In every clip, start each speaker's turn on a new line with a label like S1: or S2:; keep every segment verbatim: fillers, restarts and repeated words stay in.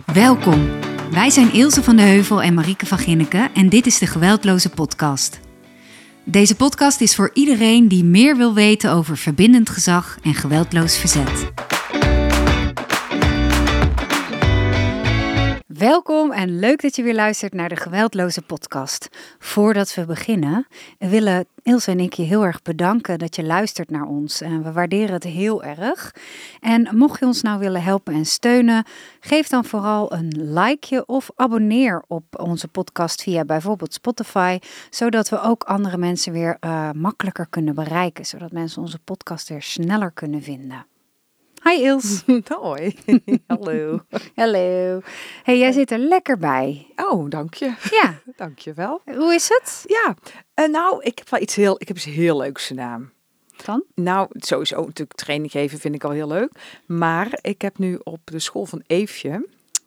S1: Welkom. Wij zijn Ilse van de Heuvel en Marieke van Ginneken en dit is de Geweldloze Podcast. Deze podcast is voor iedereen die meer wil weten over verbindend gezag en geweldloos verzet. Welkom en leuk dat je weer luistert naar de Geweldloze Podcast. Voordat we beginnen willen Ilse en ik je heel erg bedanken dat je luistert naar ons. En we waarderen het heel erg. En mocht je ons nou willen helpen en steunen, geef dan vooral een likeje of abonneer op onze podcast via bijvoorbeeld Spotify, zodat we ook andere mensen weer uh, makkelijker kunnen bereiken, zodat mensen onze podcast weer sneller kunnen vinden. Hi Ils.
S2: Hoi. Hallo.
S1: Hallo. Hey, jij zit er lekker bij.
S2: Oh, dank je.
S1: Ja.
S2: Dank je wel.
S1: Hoe is het?
S2: Ja, uh, nou, ik heb wel iets heel, ik heb iets heel leuks gedaan.
S1: Dan?
S2: Nou, sowieso natuurlijk training geven vind ik al heel leuk. Maar ik heb nu op de school van Eefje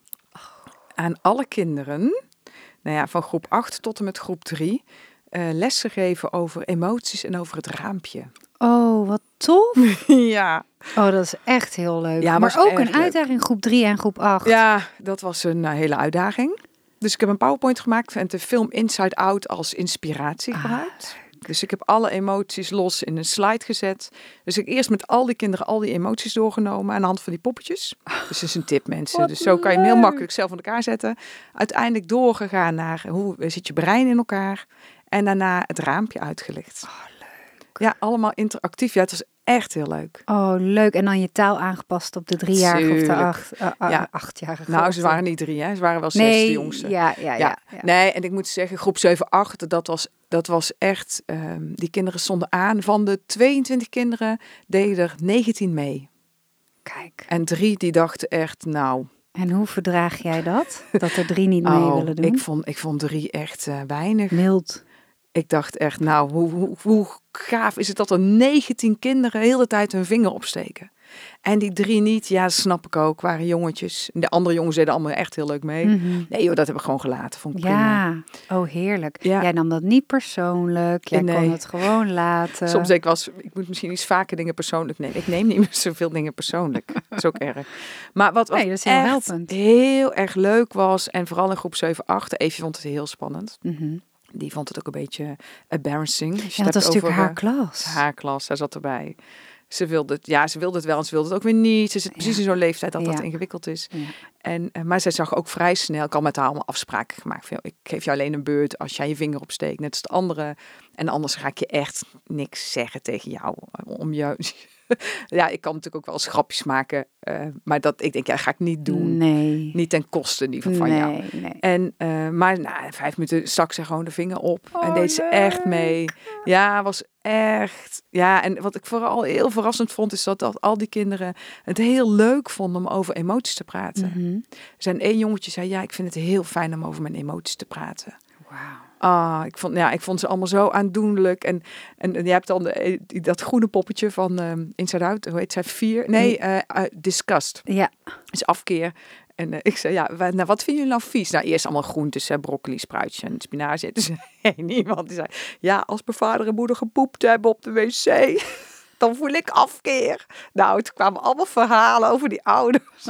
S2: aan alle kinderen, nou ja, van groep acht tot en met groep drie, uh, les gegeven over emoties en over het raampje.
S1: Oh, wat tof.
S2: Ja.
S1: Oh, dat is echt heel leuk.
S2: Ja,
S1: maar
S2: maar
S1: ook een
S2: leuk.
S1: uitdaging groep drie en groep acht.
S2: Ja, dat was een uh, hele uitdaging. Dus ik heb een PowerPoint gemaakt en de film Inside Out als inspiratie gebruikt. Ah, dus ik heb alle emoties los in een slide gezet. Dus ik eerst met al die kinderen al die emoties doorgenomen aan de hand van die poppetjes. Dus dat is een tip, mensen.
S1: Wat
S2: dus zo kan je hem heel
S1: leuk.
S2: makkelijk zelf aan elkaar zetten. Uiteindelijk doorgegaan naar hoe zit je brein in elkaar. En daarna het raampje uitgelegd.
S1: Oh, leuk.
S2: Ja, allemaal interactief. Ja, het was echt heel leuk.
S1: Oh, leuk. En dan je taal aangepast op de driejarige of de
S2: Tuurlijk.
S1: acht, uh, uh,
S2: Ja.
S1: achtjarige.
S2: Nou, ze waren niet drie, hè. Ze waren wel zes,
S1: nee,
S2: de jongste.
S1: Ja, ja, ja,
S2: Ja.
S1: ja.
S2: Nee, en ik moet zeggen, groep zeven, acht, dat was, dat was echt... Um, die kinderen stonden aan. Van de tweeëntwintig kinderen deden er negentien mee.
S1: Kijk.
S2: En drie die dachten echt, nou...
S1: En hoe verdraag jij dat? Dat er drie niet mee
S2: oh,
S1: willen doen?
S2: Ik vond, ik vond drie echt uh, weinig.
S1: Mild.
S2: Ik dacht echt, nou, hoe, hoe, hoe gaaf is het dat er negentien kinderen de hele tijd hun vinger opsteken. En die drie niet, ja, dat snap ik ook, waren jongetjes. De andere jongens deden allemaal echt heel leuk mee.
S1: Mm-hmm.
S2: Nee joh, dat heb ik gewoon gelaten, vond ik prima.
S1: Ja, oh heerlijk.
S2: Ja.
S1: Jij nam dat niet persoonlijk, jij
S2: Nee.
S1: kon het gewoon laten.
S2: Soms denk ik wel eens, ik moet misschien iets vaker dingen persoonlijk nemen. Ik neem niet meer zoveel dingen persoonlijk. Dat is ook erg. Maar wat, wat
S1: Nee, dat is heel
S2: echt
S1: helpend.
S2: heel erg leuk was, en vooral in groep zeven, acht, Eefje vond het heel spannend.
S1: Mm-hmm.
S2: Die vond het ook een beetje embarrassing. Als je
S1: Ja, dat
S2: het
S1: was
S2: hebt
S1: natuurlijk
S2: over,
S1: haar
S2: uh,
S1: klas.
S2: Haar klas, zij zat erbij. Ze wilde het, ja, ze wilde het wel en ze wilde het ook weer niet. Ze zit precies
S1: Ja.
S2: in zo'n leeftijd dat
S1: Ja.
S2: dat ingewikkeld is.
S1: Ja.
S2: En, uh, maar zij zag ook vrij snel, ik had met haar allemaal afspraken gemaakt. Van, ik geef je alleen een beurt als jij je vinger opsteekt, net als de andere. En anders ga ik je echt niks zeggen tegen jou. Om jou. Ja, ik kan natuurlijk ook wel eens grapjes maken. Uh, maar dat, ik denk, ja, ga ik niet doen.
S1: Nee.
S2: Niet ten koste in ieder geval
S1: nee,
S2: van jou.
S1: Nee.
S2: En, uh, maar na nou, vijf minuten stak ze gewoon de vinger op.
S1: Oh,
S2: en deed ze
S1: leuk.
S2: echt mee. Ja, was echt... Ja, en wat ik vooral heel verrassend vond, is dat, dat al die kinderen het heel leuk vonden om over emoties te praten.
S1: Mm-hmm.
S2: Er zijn één jongetje zei, ja, ik vind het heel fijn om over mijn emoties te praten.
S1: Wauw.
S2: Ah, ik vond, ja, ik vond ze allemaal zo aandoenlijk. En, en, en je hebt dan de, dat groene poppetje van um, Inside Out, hoe heet zij? Vier? Nee, uh, uh, Disgust.
S1: Ja.
S2: Dus afkeer. En uh, ik zei, ja, nou, wat vinden jullie nou vies? Nou, eerst allemaal groentes, hè, broccoli, spruitjes en spinazie. Dus hey, niemand die zei, ja, als mijn vader en moeder gepoept hebben op de wc, dan voel ik afkeer. Nou, het kwamen allemaal verhalen over die ouders.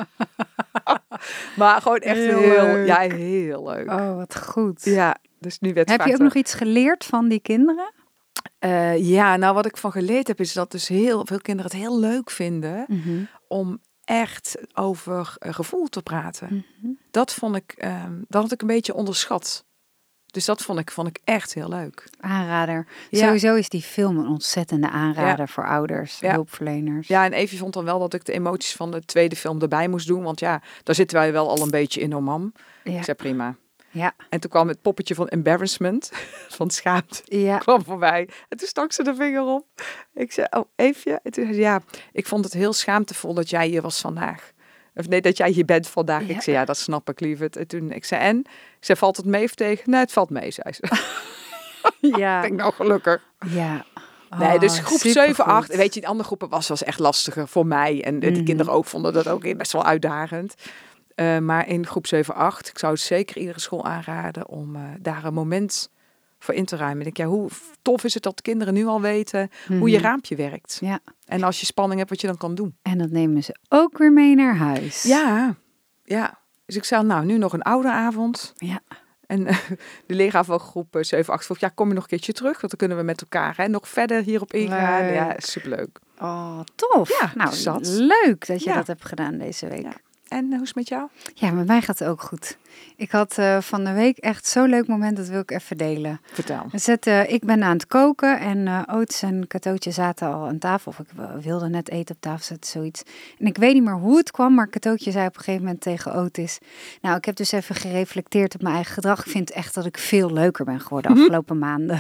S2: Maar gewoon echt heel, heel, ja, heel leuk.
S1: Oh, wat goed.
S2: Ja, dus nu werd
S1: Heb je ook nog iets geleerd van die kinderen?
S2: Uh, ja, nou wat ik van geleerd heb is dat dus heel veel kinderen het heel leuk vinden
S1: Mm-hmm.
S2: om echt over uh, gevoel te praten.
S1: Mm-hmm.
S2: Dat vond ik, um, dat had ik een beetje onderschat. Dus dat vond ik, vond ik echt heel leuk.
S1: Aanrader.
S2: Ja.
S1: Sowieso is die film een ontzettende aanrader
S2: Ja.
S1: voor ouders,
S2: Ja.
S1: hulpverleners.
S2: Ja, en Evie vond dan wel dat ik de emoties van de tweede film erbij moest doen. Want ja, daar zitten wij wel al een beetje in, hoor, mam.
S1: Ja.
S2: Ik zei prima.
S1: Ja.
S2: En toen kwam het poppetje van embarrassment, van schaamte,
S1: Ja.
S2: kwam voorbij. En toen stak ze de vinger op. Ik zei, oh, Eefje. En toen zei ze, ja, ik vond het heel schaamtevol dat jij hier was vandaag. Of nee, dat jij hier bent vandaag.
S1: Ja.
S2: Ik zei, ja, dat snap ik, lieverd. En toen, ik zei, en? Ik zei, valt het mee of tegen? Nee, het valt mee, zei ze.
S1: Ja.
S2: Ik denk, nou, gelukkig.
S1: Ja. Oh,
S2: Nee, dus groep
S1: supergoed.
S2: zeven, acht. Weet je, de andere groepen was, was echt lastiger voor mij. En de
S1: Mhm.
S2: kinderen ook vonden dat ook best wel uitdagend. Uh, maar in groep zeven, acht, ik zou het zeker iedere school aanraden om uh, daar een moment voor in te ruimen. Ik denk, ja, hoe tof is het dat kinderen nu al weten
S1: Mhm.
S2: hoe je raampje werkt.
S1: Ja.
S2: En als je spanning hebt, wat je dan kan doen.
S1: En dat nemen ze ook weer mee naar huis.
S2: Ja, ja. Dus ik zei, nou, nu nog een ouderavond.
S1: Ja.
S2: En uh, de leraar van groep uh, zeven, acht vroeg, ja, kom je nog een keertje terug? Want dan kunnen we met elkaar hè, nog verder hierop ingaan.
S1: Leuk.
S2: Ja, superleuk.
S1: Oh, tof.
S2: Ja,
S1: nou,
S2: zat.
S1: leuk dat je
S2: Ja.
S1: dat hebt gedaan deze week.
S2: Ja.
S1: Ja,
S2: En uh, hoe is het met jou?
S1: met mij gaat het ook goed. Ik had uh, van de week echt zo'n leuk moment, dat wil ik even delen.
S2: Vertel.
S1: We zetten, ik ben aan het koken en uh, Otis en Katootje zaten al aan tafel. Of ik wilde net eten op tafel zetten, zoiets. En ik weet niet meer hoe het kwam, maar Katootje zei op een gegeven moment tegen Otis. Nou, ik heb dus even gereflecteerd op mijn eigen gedrag. Ik vind echt dat ik veel leuker ben geworden de afgelopen maanden.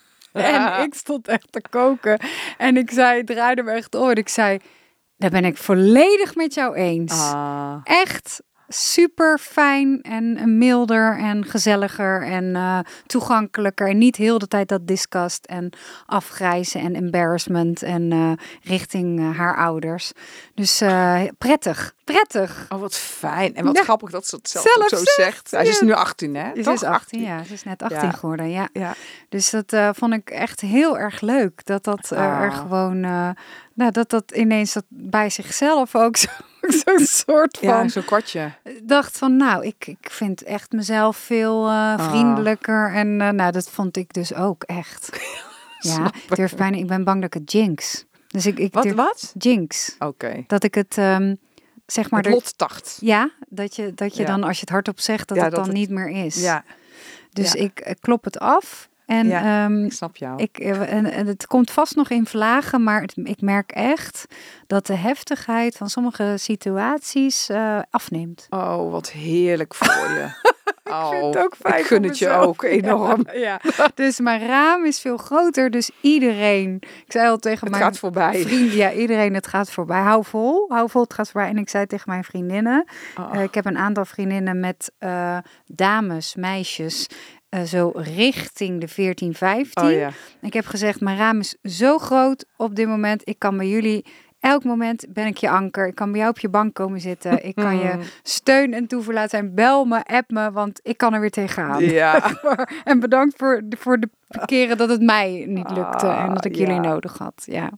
S1: En ik stond echt te koken. En ik zei, draaide me echt om en ik zei, daar ben ik volledig met jou eens.
S2: Ah.
S1: Echt super fijn en milder en gezelliger en uh, toegankelijker. En niet heel de tijd dat disgust en afgrijzen en embarrassment en uh, richting uh, haar ouders. Dus uh, prettig, prettig.
S2: Oh, wat fijn. En wat
S1: Ja.
S2: grappig dat ze het zelf,
S1: Zelf
S2: ook zo
S1: zegt,
S2: zegt. Ja, ze is
S1: ja.
S2: nu achttien, hè?
S1: Ze
S2: Toch?
S1: is achttien, ja. Ze is net achttien
S2: Ja.
S1: geworden, ja.
S2: Ja.
S1: Dus dat uh, vond ik echt heel erg leuk. Dat dat uh,
S2: Ah.
S1: er gewoon, uh, nou, dat dat ineens dat bij zichzelf ook zo, zo'n soort van...
S2: Ja, zo'n kwartje.
S1: dacht van, nou, ik, ik vind echt mezelf veel uh, vriendelijker. En uh, nou, dat vond ik dus ook echt. Ja, ik durf bijna, ik ben bang dat ik het jinx. Dus ik, ik
S2: Wat,
S1: durf,
S2: wat?
S1: jinx.
S2: Oké. Okay.
S1: Dat ik het, um, zeg maar...
S2: Het lot dacht.
S1: Ja, dat je, dat je
S2: Ja.
S1: dan, als je het hardop zegt, dat
S2: Ja,
S1: het
S2: dat
S1: dan
S2: het-
S1: niet meer is.
S2: Ja,
S1: Dus
S2: ja.
S1: ik uh, klop het af. En
S2: Ja,
S1: um,
S2: ik snap jou.
S1: Ik, en, en het komt vast nog in vlagen, maar het, ik merk echt dat de heftigheid van sommige situaties uh, afneemt.
S2: Oh, wat heerlijk voor je. Oh,
S1: vind het ook fijn
S2: ik gun
S1: voor
S2: het je
S1: mezelf.
S2: ook enorm.
S1: Ja, ja. Dus mijn raam is veel groter, dus iedereen... Ik zei al tegen
S2: Het
S1: mijn
S2: gaat voorbij.
S1: vrienden, ja, iedereen, het gaat voorbij. Hou vol, hou vol, het gaat voorbij. En ik zei tegen mijn vriendinnen,
S2: Oh.
S1: uh, ik heb een aantal vriendinnen met uh, dames, meisjes... Uh, zo richting de veertien, vijftien.
S2: Oh, ja.
S1: Ik heb gezegd, mijn raam is zo groot op dit moment. Ik kan bij jullie, elk moment ben ik je anker. Ik kan bij jou op je bank komen zitten. Ik kan je steun en toeverlaat zijn. Bel me, app me, want ik kan er weer tegenaan.
S2: Ja.
S1: En bedankt voor, voor de keren dat het mij niet lukte.
S2: Ah,
S1: en dat ik
S2: ja.
S1: jullie nodig had. Ja.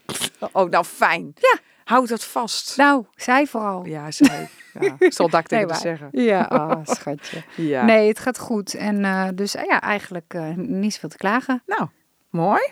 S2: Oh, nou fijn.
S1: Ja.
S2: Houd dat vast.
S1: Nou, zij vooral.
S2: Ja, zij. Ja, ik zal dat tegen
S1: Nee,
S2: haar zeggen.
S1: Ja, oh, schatje.
S2: Ja.
S1: Nee, het gaat goed. En uh, dus uh, ja, eigenlijk uh, niet zoveel te klagen.
S2: Nou, mooi.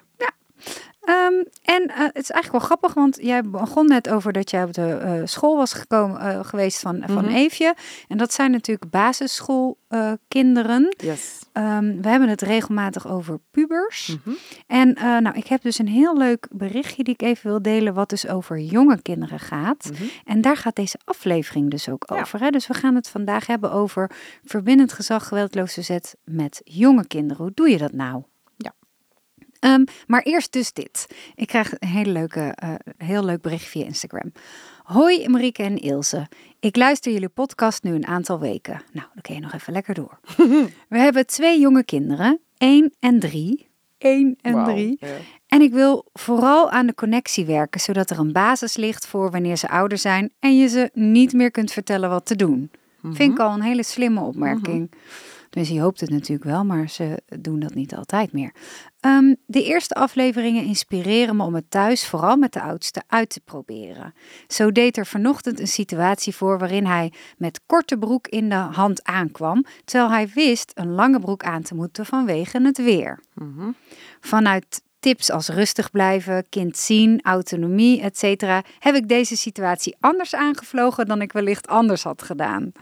S1: Um, en uh, het is eigenlijk wel grappig, want jij begon net over dat jij op de uh, school was gekomen, uh, geweest van, van
S2: Mhm.
S1: Eefje. En dat zijn natuurlijk basisschoolkinderen. Uh,
S2: Yes.
S1: um, we hebben het regelmatig over pubers.
S2: Mhm.
S1: En uh, nou, ik heb dus een heel leuk berichtje die ik even wil delen, wat dus over jonge kinderen gaat.
S2: Mhm.
S1: En daar gaat deze aflevering dus ook
S2: Ja.
S1: over. Hè? Dus we gaan het vandaag hebben over verbindend gezag, geweldloos verzet met jonge kinderen. Hoe doe je dat nou?
S2: Ja.
S1: Um, maar eerst dus dit. Ik krijg een hele leuke, uh, heel leuk bericht via Instagram. Hoi Marieke en Ilse. Ik luister jullie podcast nu een aantal weken. Nou, dan kun je nog even lekker door. We hebben twee jonge kinderen, één en drie. één en
S2: Wauw,
S1: drie.
S2: ja.
S1: En ik wil vooral aan de connectie werken, zodat er een basis ligt voor wanneer ze ouder zijn en je ze niet meer kunt vertellen wat te doen.
S2: Mhm.
S1: Vind ik al een hele slimme opmerking. Dus je hoopt het natuurlijk wel, maar ze doen dat niet altijd meer. Um, de eerste afleveringen inspireren me om het thuis, vooral met de oudste, uit te proberen. Zo deed er vanochtend een situatie voor waarin hij met korte broek in de hand aankwam, terwijl hij wist een lange broek aan te moeten vanwege het weer.
S2: Mhm.
S1: Vanuit tips als rustig blijven, kind zien, autonomie, et cetera, heb ik deze situatie anders aangevlogen dan ik wellicht anders had gedaan.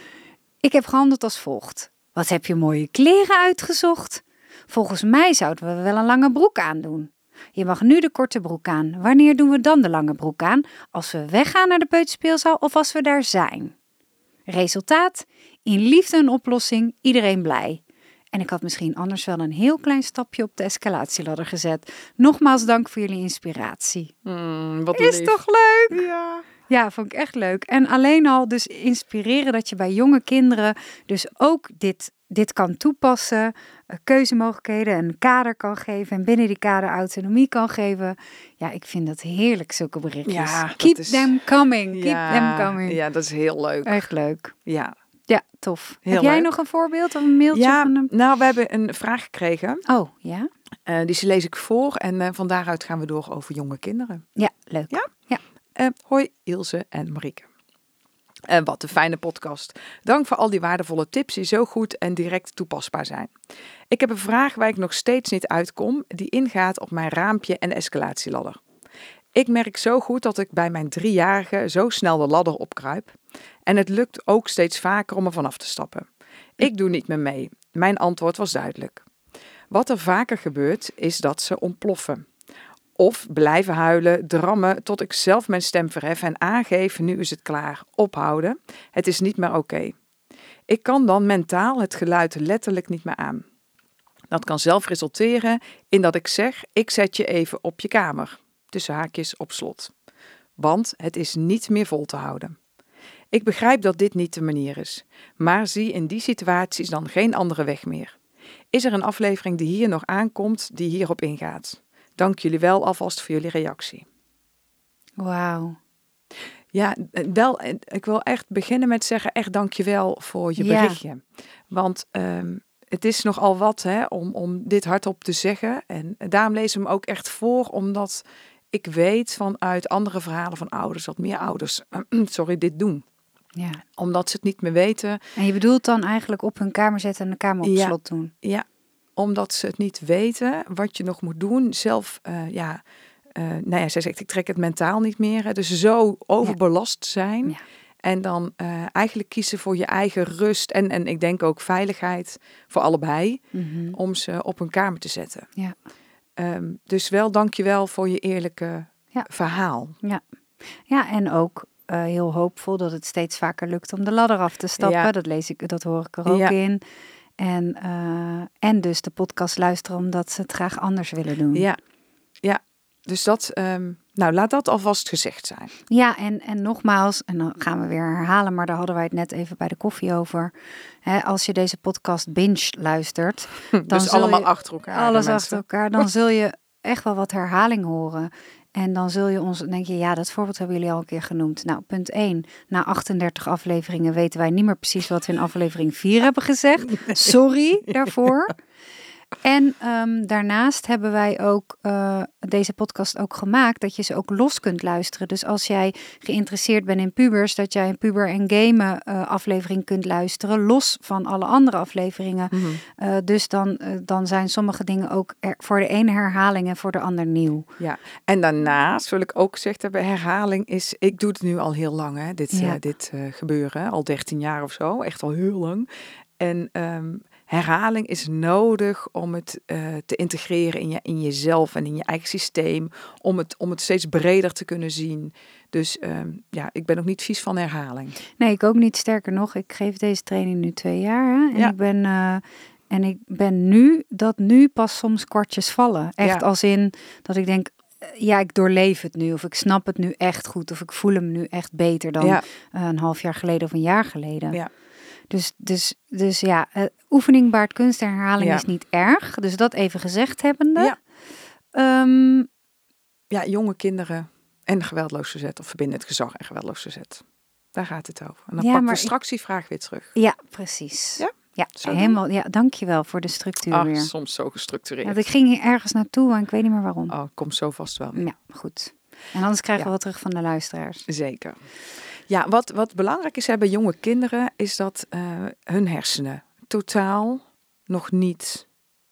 S1: Ik heb gehandeld als volgt. Wat heb je mooie kleren uitgezocht? Volgens mij zouden we wel een lange broek aandoen. Je mag nu de korte broek aan. Wanneer doen we dan de lange broek aan? Als we weggaan naar de peuterspeelzaal of als we daar zijn? Resultaat? In liefde een oplossing, iedereen blij. En ik had misschien anders wel een heel klein stapje op de escalatieladder gezet. Nogmaals dank voor jullie inspiratie.
S2: Mm, wat
S1: Is
S2: lief.
S1: toch leuk?
S2: Ja.
S1: Ja, vond ik echt leuk. En alleen al dus inspireren dat je bij jonge kinderen dus ook dit, dit kan toepassen. Uh, keuzemogelijkheden, een kader kan geven. En binnen die kader autonomie kan geven. Ja, ik vind dat heerlijk, zulke berichtjes.
S2: Ja, dat
S1: Keep
S2: is-
S1: them coming. Keep
S2: ja.
S1: them coming.
S2: Ja, dat is heel leuk.
S1: Echt leuk.
S2: Ja.
S1: Ja, tof.
S2: Heel
S1: Heb jij
S2: leuk.
S1: nog een voorbeeld of een mailtje
S2: Ja,
S1: van hem?
S2: nou, we hebben een vraag gekregen.
S1: Oh, ja?
S2: Uh, die lees ik voor en uh, van daaruit gaan we door over jonge kinderen.
S1: Ja, leuk.
S2: Ja?
S1: Ja.
S2: Uh, hoi Ilse en Marieke. Uh, wat een fijne podcast. Dank voor al die waardevolle tips die zo goed en direct toepasbaar zijn. Ik heb een vraag waar ik nog steeds niet uitkom, die ingaat op mijn raampje en escalatieladder. Ik merk zo goed dat ik bij mijn driejarige zo snel de ladder opkruip. En het lukt ook steeds vaker om er vanaf te stappen. Ik doe niet meer mee. Mijn antwoord was duidelijk. Wat er vaker gebeurt, is dat ze ontploffen. Of blijven huilen, drammen, tot ik zelf mijn stem verhef en aangeef, nu is het klaar, ophouden. Het is niet meer oké. Ik kan dan mentaal het geluid letterlijk niet meer aan. Dat kan zelf resulteren in dat ik zeg, ik zet je even op je kamer. Tussen haakjes op slot. Want het is niet meer vol te houden. Ik begrijp dat dit niet de manier is, maar zie in die situaties dan geen andere weg meer. Is er een aflevering die hier nog aankomt, die hierop ingaat? Dank jullie wel alvast voor jullie reactie.
S1: Wauw.
S2: Ja, wel, ik wil echt beginnen met zeggen, echt dank je wel voor je berichtje. Ja. Want um, het is nogal wat hè, om, om dit hardop te zeggen. En daarom lees ik hem ook echt voor, omdat ik weet vanuit andere verhalen van ouders, dat meer ouders sorry, dit doen.
S1: Ja.
S2: Omdat ze het niet meer weten.
S1: En je bedoelt dan eigenlijk op hun kamer zetten en de kamer op
S2: ja,
S1: slot doen?
S2: Ja, omdat ze het niet weten wat je nog moet doen. Zelf, uh, ja, uh, nou ja, zij zegt, ik trek het mentaal niet meer. Hè, dus zo overbelast zijn. Ja. En dan uh, eigenlijk kiezen voor je eigen rust. En, en ik denk ook veiligheid voor allebei. Mm-hmm. Om ze op hun kamer te zetten.
S1: Ja.
S2: Um, dus wel, dankjewel voor je eerlijke ja. verhaal.
S1: Ja. Ja, en ook uh, heel hoopvol dat het steeds vaker lukt om de ladder af te stappen. Ja. Dat lees ik, dat hoor ik er ook ja. in. En, uh, en dus de podcast luisteren omdat ze het graag anders willen doen.
S2: Ja, ja. Dus dat, um, nou laat dat alvast gezegd zijn.
S1: Ja, en, en nogmaals, en dan gaan we weer herhalen, maar daar hadden wij het net even bij de koffie over. Hè, als je deze podcast binge luistert. Dan
S2: dus allemaal je, achter elkaar.
S1: Alles achter elkaar. Dan zul je echt wel wat herhaling horen. En dan zul je ons, denk je, ja, dat voorbeeld hebben jullie al een keer genoemd. Nou, punt één. Na achtendertig afleveringen weten wij niet meer precies wat we in aflevering vier hebben gezegd. Sorry daarvoor. En um, daarnaast hebben wij ook uh, deze podcast ook gemaakt dat je ze ook los kunt luisteren. Dus als jij geïnteresseerd bent in pubers, dat jij een puber en gamen uh, aflevering kunt luisteren, los van alle andere afleveringen. Mm-hmm. Uh, dus dan, uh, dan zijn sommige dingen ook er, voor de ene herhaling en voor de ander nieuw.
S2: Ja, en daarnaast wil ik ook gezegd hebben, herhaling is, ik doe het nu al heel lang, hè, dit, ja. uh, dit uh, gebeuren, al dertien jaar of zo, echt al heel lang. En um, herhaling is nodig om het uh, te integreren in, je, in jezelf en in je eigen systeem. Om het, om het steeds breder te kunnen zien. Dus um, ja, ik ben nog niet vies van herhaling.
S1: Nee, ik ook niet. Sterker nog, ik geef deze training nu twee jaar. Hè? En, ja. ik ben, uh, en ik ben nu, dat nu pas soms kwartjes vallen. Echt ja. als in dat ik denk, ja, ik doorleef het nu. Of ik snap het nu echt goed. Of ik voel hem nu echt beter dan ja. uh, een half jaar geleden of een jaar geleden. Ja. Dus, dus, dus ja, uh, oefening baart kunst en herhaling ja. is niet erg. Dus dat even gezegd hebbende. Ja, um,
S2: ja jonge kinderen en geweldloos verzet of verbindend gezag en geweldloos verzet. Daar gaat het over. En dan ja, pakken we straks die vraag weer terug.
S1: Ja, precies.
S2: Ja,
S1: ja helemaal. Ja, dankjewel voor de structuur
S2: Ach,
S1: weer.
S2: Soms zo gestructureerd.
S1: Ja, ik ging hier ergens naartoe en ik weet niet meer waarom.
S2: Oh, komt zo vast wel.
S1: Ja, goed. En anders krijgen ja. we wat terug van de luisteraars.
S2: Zeker. Ja, wat, wat belangrijk is hè, bij jonge kinderen is dat uh, hun hersenen totaal nog niet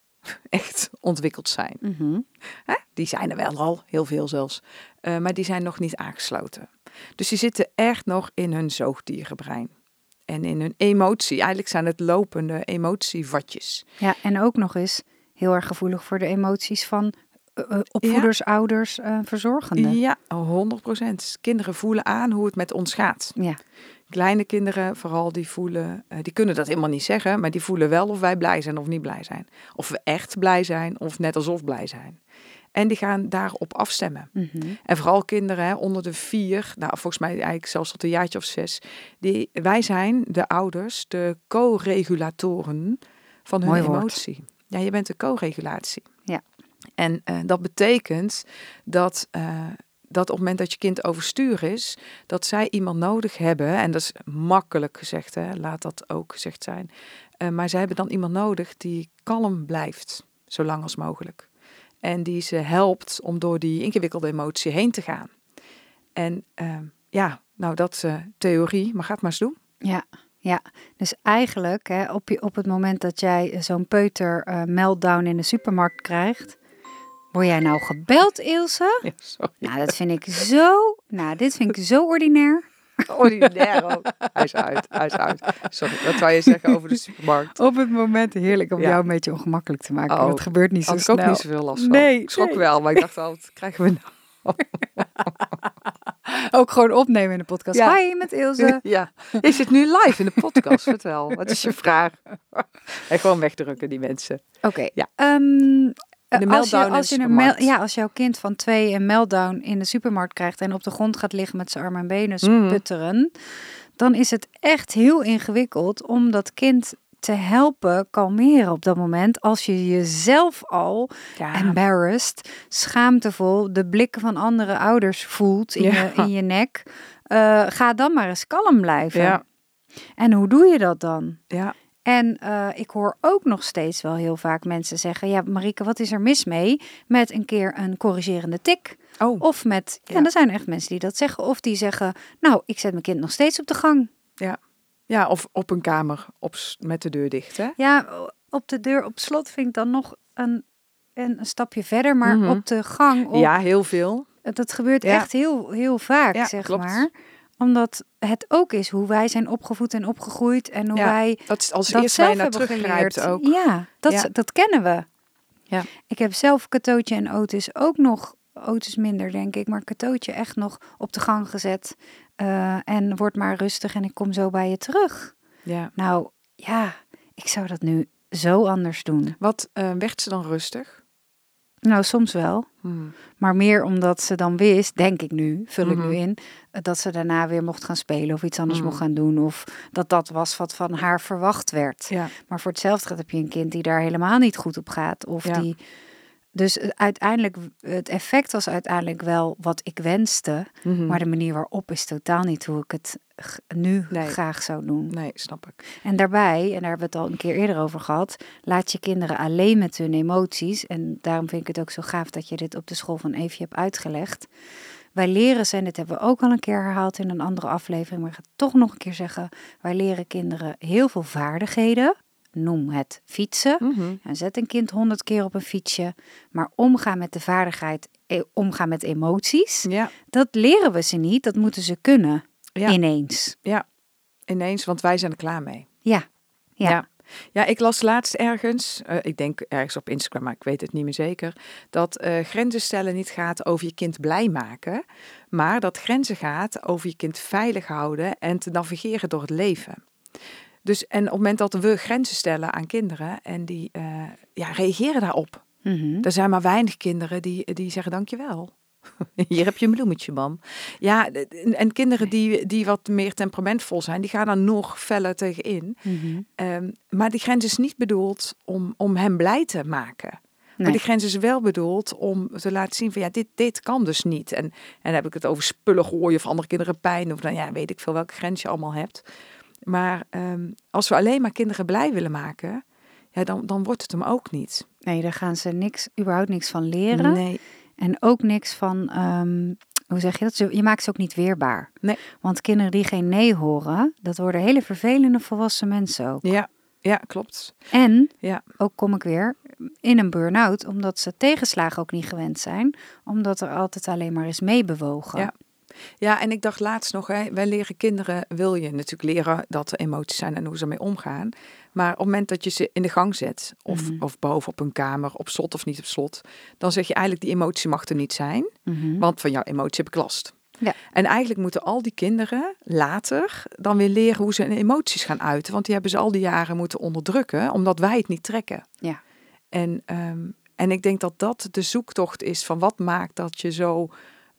S2: echt ontwikkeld zijn.
S1: Mm-hmm.
S2: Hè? Die zijn er wel al, heel veel zelfs, uh, maar die zijn nog niet aangesloten. Dus die zitten echt nog in hun zoogdierenbrein. En in hun emotie, eigenlijk zijn het lopende emotievatjes.
S1: Ja, en ook nog eens heel erg gevoelig voor de emoties van Uh, opvoeders, ja. ouders, uh, verzorgenden.
S2: Ja, honderd procent. Kinderen voelen aan hoe het met ons gaat.
S1: Ja.
S2: Kleine kinderen vooral, die voelen, uh, die kunnen dat helemaal niet zeggen, maar die voelen wel of wij blij zijn of niet blij zijn. Of we echt blij zijn of net alsof blij zijn. En die gaan daarop afstemmen.
S1: Mm-hmm.
S2: En vooral kinderen hè, onder de vier, nou volgens mij eigenlijk zelfs tot een jaartje of zes. Die, wij zijn de ouders, de co-regulatoren van hun
S1: Mooi
S2: emotie.
S1: Woord.
S2: Ja, je bent de co-regulatie.
S1: Ja.
S2: En uh, dat betekent dat, uh, dat op het moment dat je kind overstuur is, dat zij iemand nodig hebben. En dat is makkelijk gezegd, hè? Laat dat ook gezegd zijn. Uh, maar zij hebben dan iemand nodig die kalm blijft, zo lang als mogelijk. En die ze helpt om door die ingewikkelde emotie heen te gaan. En uh, ja, nou dat is uh, theorie, maar ga het maar eens doen.
S1: Ja, ja. Dus eigenlijk hè, op, je, op het moment dat jij zo'n peuter uh, meltdown in de supermarkt krijgt, word jij nou gebeld, Ilse?
S2: Ja, sorry.
S1: Nou, dat vind ik zo, nou, dit vind ik zo ordinair.
S2: Ordinair ook. Hij is uit, hij is uit. Sorry, wat wou je zeggen over de supermarkt?
S1: Op het moment heerlijk om
S2: Ja.
S1: jou een beetje ongemakkelijk te maken.
S2: Oh,
S1: dat gebeurt niet zo
S2: had
S1: snel.
S2: ik ook niet zoveel last van.
S1: Nee,
S2: ik schrok
S1: nee.
S2: wel, maar ik dacht al, wat krijgen we nou?
S1: Ook gewoon opnemen in de podcast.
S2: Ja.
S1: Hi, met Ilse.
S2: Ja, je zit nu live in de podcast, vertel. Wat is je vraag? En gewoon wegdrukken, die mensen.
S1: Oké. Okay.
S2: Ja.
S1: Um,
S2: de
S1: als je,
S2: meltdown
S1: als
S2: in
S1: je
S2: de
S1: een mel,
S2: supermarkt.
S1: ja, als jouw kind van twee een meltdown in de supermarkt krijgt en op de grond gaat liggen met zijn armen en benen
S2: Mhm.
S1: sputteren, dan is het echt heel ingewikkeld om dat kind te helpen kalmeren op dat moment. Als je jezelf al
S2: Ja.
S1: embarrassed, schaamtevol, de blikken van andere ouders voelt in,
S2: Ja.
S1: je, in je nek, uh, ga dan maar eens kalm blijven.
S2: Ja.
S1: En hoe doe je dat dan?
S2: Ja.
S1: En uh, ik hoor ook nog steeds wel heel vaak mensen zeggen, ja, Marieke, wat is er mis mee met een keer een corrigerende tik?
S2: Oh.
S1: Of met, ja,
S2: Ja.
S1: er zijn echt mensen die dat zeggen. Of die zeggen, nou, ik zet mijn kind nog steeds op de gang.
S2: Ja. Ja, of op een kamer op, met de deur dicht, hè?
S1: Ja, op de deur op slot vind ik dan nog een, een, een stapje verder. Maar
S2: Mhm.
S1: op de gang, op,
S2: Ja, heel veel.
S1: dat gebeurt
S2: Ja.
S1: echt heel, heel vaak,
S2: Ja,
S1: zeg
S2: klopt.
S1: maar. Omdat het ook is hoe wij zijn opgevoed en opgegroeid. En hoe
S2: Ja,
S1: wij
S2: dat is als
S1: dat
S2: eerste waar je
S1: zelf
S2: naar
S1: hebben
S2: teruggrijpt
S1: geleerd.
S2: ook.
S1: Ja, dat,
S2: Ja.
S1: dat kennen we.
S2: Ja.
S1: Ik heb zelf Katootje en Otis ook nog, Otis minder denk ik, maar Katootje echt nog op de gang gezet. Uh, en word maar rustig en ik kom zo bij je terug.
S2: Ja.
S1: Nou ja, ik zou dat nu zo anders doen.
S2: Wat, uh, werd ze dan rustig?
S1: Nou, soms wel.
S2: Hmm.
S1: Maar meer omdat ze dan wist, denk ik nu, vul
S2: Mm-hmm.
S1: ik nu in, dat ze daarna weer mocht gaan spelen of iets anders
S2: Mm.
S1: mocht gaan doen. Of dat dat was wat van haar verwacht werd.
S2: Ja.
S1: Maar voor hetzelfde heb je een kind die daar helemaal niet goed op gaat. Of
S2: Ja.
S1: die. Dus uiteindelijk, het effect was uiteindelijk wel wat ik wenste.
S2: Mm-hmm.
S1: Maar de manier waarop is totaal niet hoe ik het g- nu
S2: Nee.
S1: graag zou doen.
S2: Nee, snap ik.
S1: En daarbij, en daar hebben we het al een keer eerder over gehad, laat je kinderen alleen met hun emoties. En daarom vind ik het ook zo gaaf dat je dit op de school van Evie hebt uitgelegd. Wij leren ze, en dit hebben we ook al een keer herhaald in een andere aflevering, maar ik ga het toch nog een keer zeggen. Wij leren kinderen heel veel vaardigheden. Noem het fietsen.
S2: Mm-hmm.
S1: En zet een kind honderd keer op een fietsje. Maar omgaan met de vaardigheid, e- omgaan met emoties,
S2: Ja.
S1: dat leren we ze niet. Dat moeten ze kunnen.
S2: Ja.
S1: Ineens.
S2: Ja, ineens, want wij zijn er klaar mee.
S1: Ja. Ja.
S2: Ja. Ja, ik las laatst ergens, uh, ik denk ergens op Instagram, maar ik weet het niet meer zeker, dat uh, grenzen stellen niet gaat over je kind blij maken, maar dat grenzen gaat over je kind veilig houden en te navigeren door het leven. Dus en op het moment dat we grenzen stellen aan kinderen en die uh, ja, reageren daarop.
S1: Mm-hmm.
S2: Er zijn maar weinig kinderen die, die zeggen dankjewel. Hier heb je een bloemetje, mam. Ja, en kinderen die, die wat meer temperamentvol zijn, die gaan er nog feller tegenin.
S1: Mm-hmm.
S2: Um, maar die grens is niet bedoeld om, om hem blij te maken. Nee. Maar die grens is wel bedoeld om te laten zien van ja, dit, dit kan dus niet. En, en dan heb ik het over spullen gooien of andere kinderen pijn. Of dan ja, weet ik veel welke grens je allemaal hebt. Maar um, als we alleen maar kinderen blij willen maken, ja, dan, dan wordt het hem ook niet.
S1: Nee, daar gaan ze niks, überhaupt niks van leren.
S2: Nee.
S1: En ook niks van, um, hoe zeg je dat? Je maakt ze ook niet weerbaar.
S2: Nee.
S1: Want kinderen die geen nee horen, dat worden hele vervelende volwassen mensen ook.
S2: Ja, ja, klopt.
S1: En,
S2: ja.
S1: ook kom ik weer, in een burn-out, omdat ze tegenslagen ook niet gewend zijn. Omdat er altijd alleen maar is meebewogen.
S2: Ja. Ja, en ik dacht laatst nog, hè, wij leren kinderen, wil je natuurlijk leren dat er emoties zijn en hoe ze ermee omgaan. Maar op het moment dat je ze in de gang zet, of,
S1: mm-hmm.
S2: of boven op een kamer, op slot of niet op slot, dan zeg je eigenlijk die emotie mag er niet zijn,
S1: mm-hmm.
S2: want van jouw emotie heb ik last.
S1: Ja.
S2: En eigenlijk moeten al die kinderen later dan weer leren hoe ze hun emoties gaan uiten, want die hebben ze al die jaren moeten onderdrukken, omdat wij het niet trekken.
S1: Ja.
S2: En, um, en ik denk dat dat de zoektocht is van wat maakt dat je zo...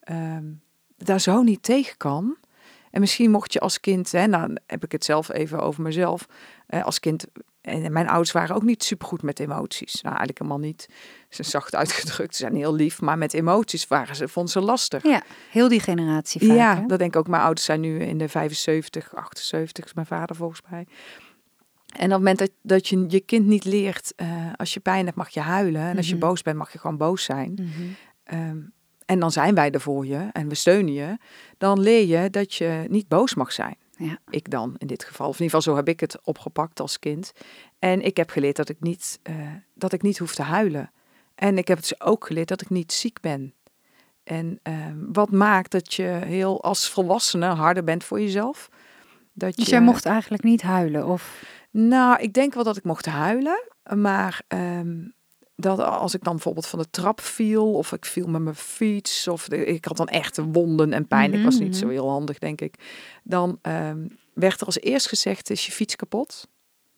S2: Um, daar zo niet tegen kan. En misschien mocht je als kind, hè, nou heb ik het zelf even over mezelf, eh, als kind, en mijn ouders waren ook niet supergoed met emoties. Nou, eigenlijk helemaal niet. Ze zijn zacht uitgedrukt, ze zijn heel lief, maar met emoties waren ze, vonden ze lastig.
S1: Ja, heel die generatie vaak.
S2: Ja,
S1: hè?
S2: dat denk ik ook. Mijn ouders zijn nu in de vijfenzeventig, achtenzeventig, is mijn vader volgens mij. En op het moment dat, dat je je kind niet leert, uh, als je pijn hebt mag je huilen. En als
S1: mm-hmm.
S2: je boos bent mag je gewoon boos zijn.
S1: Mm-hmm.
S2: Um, en dan zijn wij er voor je en we steunen je, dan leer je dat je niet boos mag zijn.
S1: Ja.
S2: Ik dan in dit geval. Of in ieder geval zo heb ik het opgepakt als kind. En ik heb geleerd dat ik niet, uh, dat ik niet hoef te huilen. En ik heb het ook geleerd dat ik niet ziek ben. En uh, wat maakt dat je heel als volwassene harder bent voor jezelf. Dat
S1: dus
S2: je,
S1: jij mocht eigenlijk niet huilen? Of?
S2: Nou, ik denk wel dat ik mocht huilen. Maar um, dat als ik dan bijvoorbeeld van de trap viel. Of ik viel met mijn fiets. Of de, ik had dan echt wonden en pijn. Mm-hmm. Ik was niet zo heel handig, denk ik. Dan um, werd er als eerst gezegd, is je fiets kapot?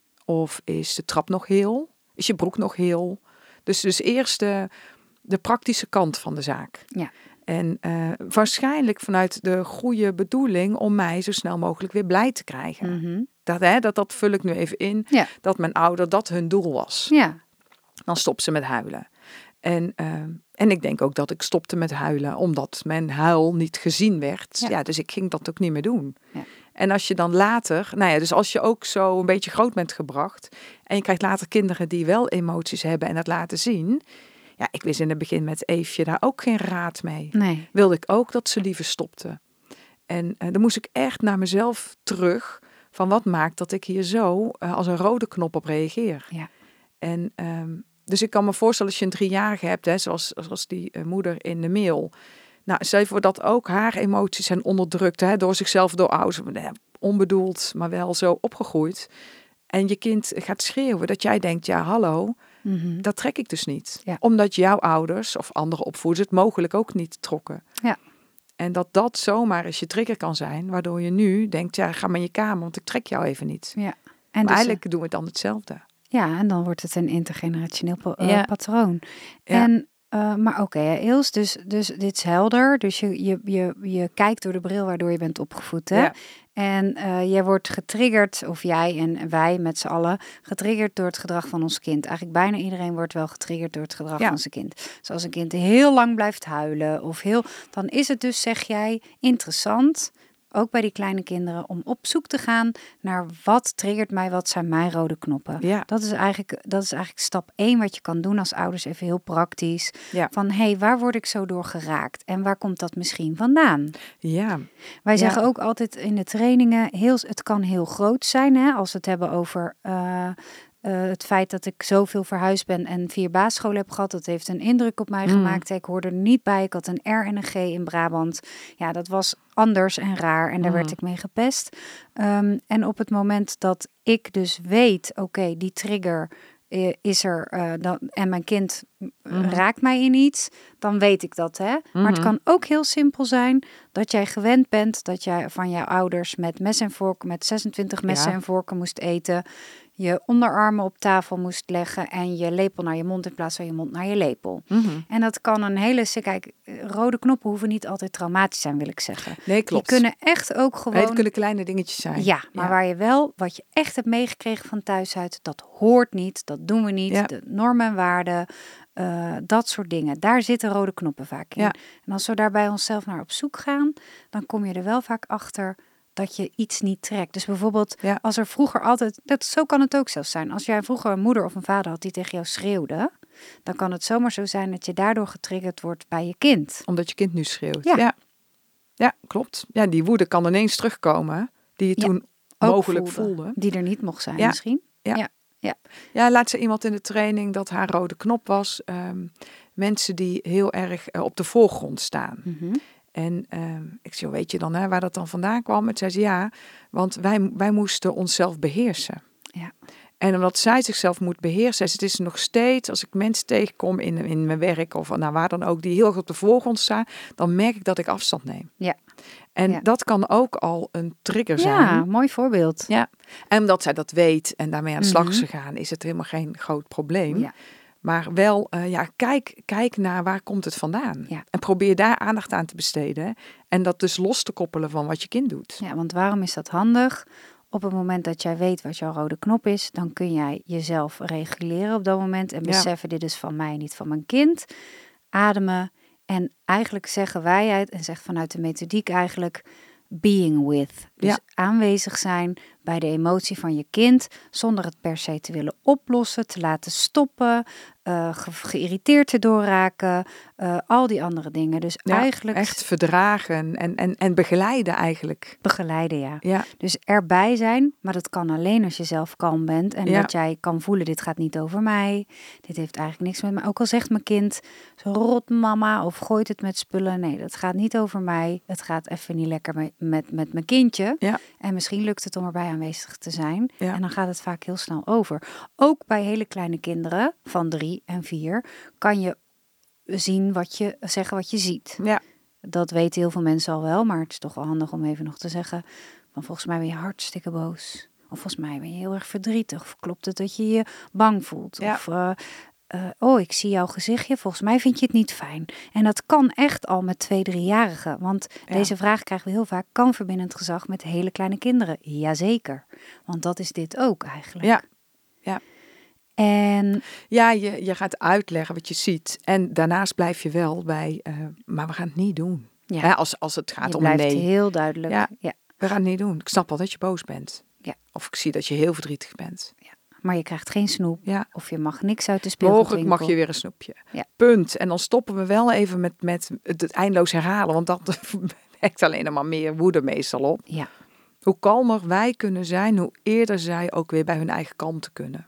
S2: Of is de trap nog heel? Is je broek nog heel? Dus, dus eerst de, de praktische kant van de zaak.
S1: Ja.
S2: En uh, waarschijnlijk vanuit de goede bedoeling om mij zo snel mogelijk weer blij te krijgen.
S1: Mm-hmm.
S2: Dat, hè, dat, dat vul ik nu even in.
S1: Ja.
S2: Dat mijn ouder, dat hun doel was.
S1: Ja.
S2: Dan stopt ze met huilen. En, uh, en ik denk ook dat ik stopte met huilen, omdat mijn huil niet gezien werd. Ja. Ja, dus ik ging dat ook niet meer doen.
S1: Ja.
S2: En als je dan later, nou ja, dus als je ook zo een beetje groot bent gebracht. En je krijgt later kinderen die wel emoties hebben en dat laten zien. Ja, ik wist in het begin met Eefje daar ook geen raad mee.
S1: Nee.
S2: Wilde ik ook dat ze liever stopte. En uh, dan moest ik echt naar mezelf terug. Van wat maakt dat ik hier zo uh, als een rode knop op reageer.
S1: Ja.
S2: En um, dus ik kan me voorstellen als je een driejarige hebt, hè, zoals, zoals die uh, moeder in de mail. Nou, stel je voor dat ook haar emoties zijn onderdrukt. Hè, door zichzelf, door ouders. Onbedoeld, maar wel zo opgegroeid. En je kind gaat schreeuwen dat jij denkt, ja hallo, mm-hmm. dat trek ik dus niet.
S1: Ja.
S2: Omdat jouw ouders of andere opvoeders het mogelijk ook niet trokken.
S1: Ja.
S2: En dat dat zomaar eens je trigger kan zijn, waardoor je nu denkt, ja ga maar in je kamer, want ik trek jou even niet.
S1: Ja. En
S2: maar
S1: dus,
S2: eigenlijk doen we dan hetzelfde.
S1: Ja, en dan wordt het een intergenerationeel pa- uh,
S2: ja.
S1: patroon.
S2: Ja.
S1: En Uh, maar oké, okay, Eels, dus, dus dit is helder. Dus je, je, je, je kijkt door de bril waardoor je bent opgevoed. Hè?
S2: Ja.
S1: En uh, jij wordt getriggerd, of jij en wij met z'n allen, getriggerd door het gedrag van ons kind. Eigenlijk bijna iedereen wordt wel getriggerd door het gedrag
S2: ja.
S1: van zijn kind. Dus als een kind heel lang blijft huilen, of heel, dan is het dus, zeg jij, interessant, ook bij die kleine kinderen, om op zoek te gaan naar wat triggert mij, wat zijn mijn rode knoppen.
S2: Ja.
S1: Dat is eigenlijk, dat is eigenlijk stap één wat je kan doen als ouders, even heel praktisch.
S2: Ja.
S1: Van, hé, hey, waar word ik zo door geraakt? En waar komt dat misschien vandaan?
S2: Ja.
S1: Wij
S2: ja.
S1: zeggen ook altijd in de trainingen, heel, het kan heel groot zijn, hè, als we het hebben over Uh, Uh, het feit dat ik zoveel verhuisd ben en vier basisscholen heb gehad, dat heeft een indruk op mij mm. gemaakt. Ik hoorde er niet bij. Ik had een R en een G in Brabant. Ja, dat was anders en raar en daar mm. werd ik mee gepest. Um, en op het moment dat ik dus weet, oké, okay, die trigger uh, is er uh, dan, en mijn kind mm. raakt mij in iets, dan weet ik dat, hè. Mm-hmm. Maar het kan ook heel simpel zijn dat jij gewend bent dat jij van jouw ouders met mes en vork, met zesentwintig messen ja. en vorken moest eten, je onderarmen op tafel moest leggen en je lepel naar je mond in plaats van je mond naar je lepel.
S2: Mm-hmm.
S1: En dat kan een hele... Kijk, rode knoppen hoeven niet altijd traumatisch zijn, wil ik zeggen.
S2: Nee, klopt.
S1: Die kunnen echt ook gewoon...
S2: Nee, het kunnen kleine dingetjes zijn.
S1: Ja, maar ja. waar je wel, wat je echt hebt meegekregen van thuis uit, dat hoort niet, dat doen we niet. Ja. De normen en waarden, uh, dat soort dingen. Daar zitten rode knoppen vaak in.
S2: Ja.
S1: En als we daar bij onszelf naar op zoek gaan, dan kom je er wel vaak achter dat je iets niet trekt. Dus bijvoorbeeld, ja. als er vroeger altijd... Dat, zo kan het ook zelfs zijn. Als jij vroeger een moeder of een vader had die tegen jou schreeuwde, dan kan het zomaar zo zijn dat je daardoor getriggerd wordt bij je kind.
S2: Omdat je kind nu schreeuwt.
S1: Ja,
S2: ja. ja klopt. Ja, die woede kan ineens terugkomen, die je ja, toen mogelijk voelde, voelde.
S1: Die er niet mocht zijn
S2: ja.
S1: misschien.
S2: Ja.
S1: Ja. Ja.
S2: ja, laat ze iemand in de training dat haar rode knop was. Um, mensen die heel erg uh, op de voorgrond staan.
S1: Mm-hmm.
S2: En uh, ik zei, weet je dan hè, waar dat dan vandaan kwam? Het zei ze, ja, want wij, wij moesten onszelf beheersen.
S1: Ja.
S2: En omdat zij zichzelf moet beheersen, het is nog steeds, als ik mensen tegenkom in, in mijn werk of nou, waar dan ook, die heel erg op de voorgrond staan, dan merk ik dat ik afstand neem.
S1: Ja.
S2: En
S1: ja.
S2: dat kan ook al een trigger zijn.
S1: Ja, mooi voorbeeld.
S2: Ja. En omdat zij dat weet en daarmee aan de slag mm-hmm. is gegaan, is het helemaal geen groot probleem.
S1: Ja.
S2: Maar wel, uh, ja, kijk, kijk naar waar komt het vandaan.
S1: Ja.
S2: En probeer daar aandacht aan te besteden. En dat dus los te koppelen van wat je kind doet.
S1: Ja, want waarom is dat handig? Op het moment dat jij weet wat jouw rode knop is, dan kun jij jezelf reguleren op dat moment. En beseffen, ja. dit is van mij, niet van mijn kind. Ademen. En eigenlijk zeggen wij het, en zegt vanuit de methodiek eigenlijk, being with. Dus ja. aanwezig zijn bij de emotie van je kind, zonder het per se te willen oplossen, te laten stoppen, uh, ge- geïrriteerd te doorraken, uh, al die andere dingen. Dus
S2: Ja,
S1: eigenlijk
S2: echt verdragen en, en, en begeleiden eigenlijk.
S1: Begeleiden, ja.
S2: Ja.
S1: Dus erbij zijn, maar dat kan alleen als je zelf kalm bent en
S2: Ja.
S1: dat jij kan voelen, dit gaat niet over mij, dit heeft eigenlijk niks met mij. Ook al zegt mijn kind, zo rot mama of gooit het met spullen, nee, dat gaat niet over mij. Het gaat even niet lekker met, met, met mijn kindje.
S2: Ja.
S1: En misschien lukt het om erbij aanwezig te zijn.
S2: Ja.
S1: En dan gaat het vaak heel snel over. Ook bij hele kleine kinderen van drie en vier kan je zien wat je, zeggen wat je ziet.
S2: Ja.
S1: Dat weten heel veel mensen al wel, maar het is toch wel handig om even nog te zeggen, van volgens mij ben je hartstikke boos. Of volgens mij ben je heel erg verdrietig. Of klopt het dat je je bang voelt?
S2: Ja.
S1: Of, uh, uh, oh, ik zie jouw gezichtje, volgens mij vind je het niet fijn. En dat kan echt al met twee, driejarigen. Want
S2: Ja.
S1: deze vraag krijgen we heel vaak, kan verbindend gezag met hele kleine kinderen? Jazeker, want dat is dit ook eigenlijk.
S2: Ja, ja.
S1: En
S2: ja, je, je gaat uitleggen wat je ziet. En daarnaast blijf je wel bij, uh, maar we gaan het niet doen.
S1: ja.
S2: Hè, als, als het gaat
S1: je
S2: om
S1: blijft
S2: nee.
S1: heel duidelijk.
S2: Ja.
S1: Ja.
S2: We gaan het niet doen. Ik snap wel dat je boos bent.
S1: Ja.
S2: Of ik zie dat je heel verdrietig bent.
S1: Ja. Maar je krijgt geen snoep.
S2: Ja.
S1: Of je mag niks uit de speelgoedwinkel.
S2: Mogelijk mag je weer een snoepje.
S1: Ja.
S2: Punt. En dan stoppen we wel even met, met het, het eindeloos herhalen. Want dat wekt alleen nog maar meer woede meestal op.
S1: Ja.
S2: Hoe kalmer wij kunnen zijn, hoe eerder zij ook weer bij hun eigen kalmte kunnen.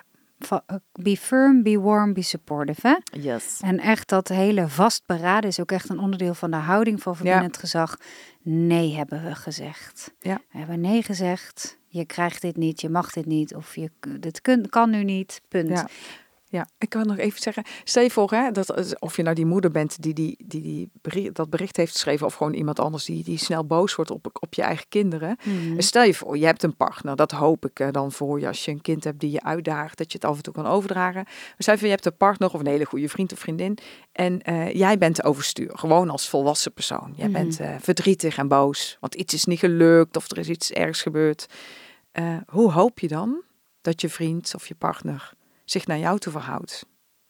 S1: Be firm, be warm, be supportive. Hè?
S2: Yes.
S1: En echt dat hele vastberaden is ook echt een onderdeel van de houding van verbindend
S2: ja.
S1: gezag. Nee hebben we gezegd.
S2: Ja.
S1: We hebben nee gezegd. Je krijgt dit niet, je mag dit niet. Of je, dit kun, kan nu niet, punt.
S2: Ja. Ja, ik kan nog even zeggen, stel je voor hè, dat of je nou die moeder bent die, die, die, die bericht, dat bericht heeft geschreven of gewoon iemand anders die, die snel boos wordt op, op je eigen kinderen.
S1: Mm-hmm.
S2: Stel je voor, je hebt een partner, dat hoop ik uh, dan voor je als je een kind hebt die je uitdaagt, dat je het af en toe kan overdragen. Maar stel je voor, je hebt een partner of een hele goede vriend of vriendin en uh, jij bent te overstuur, gewoon als volwassen persoon. Jij mm-hmm. bent uh, verdrietig en boos, want iets is niet gelukt of er is iets ergs gebeurd. Uh, hoe hoop je dan dat je vriend of je partner zich naar jou toe verhoudt?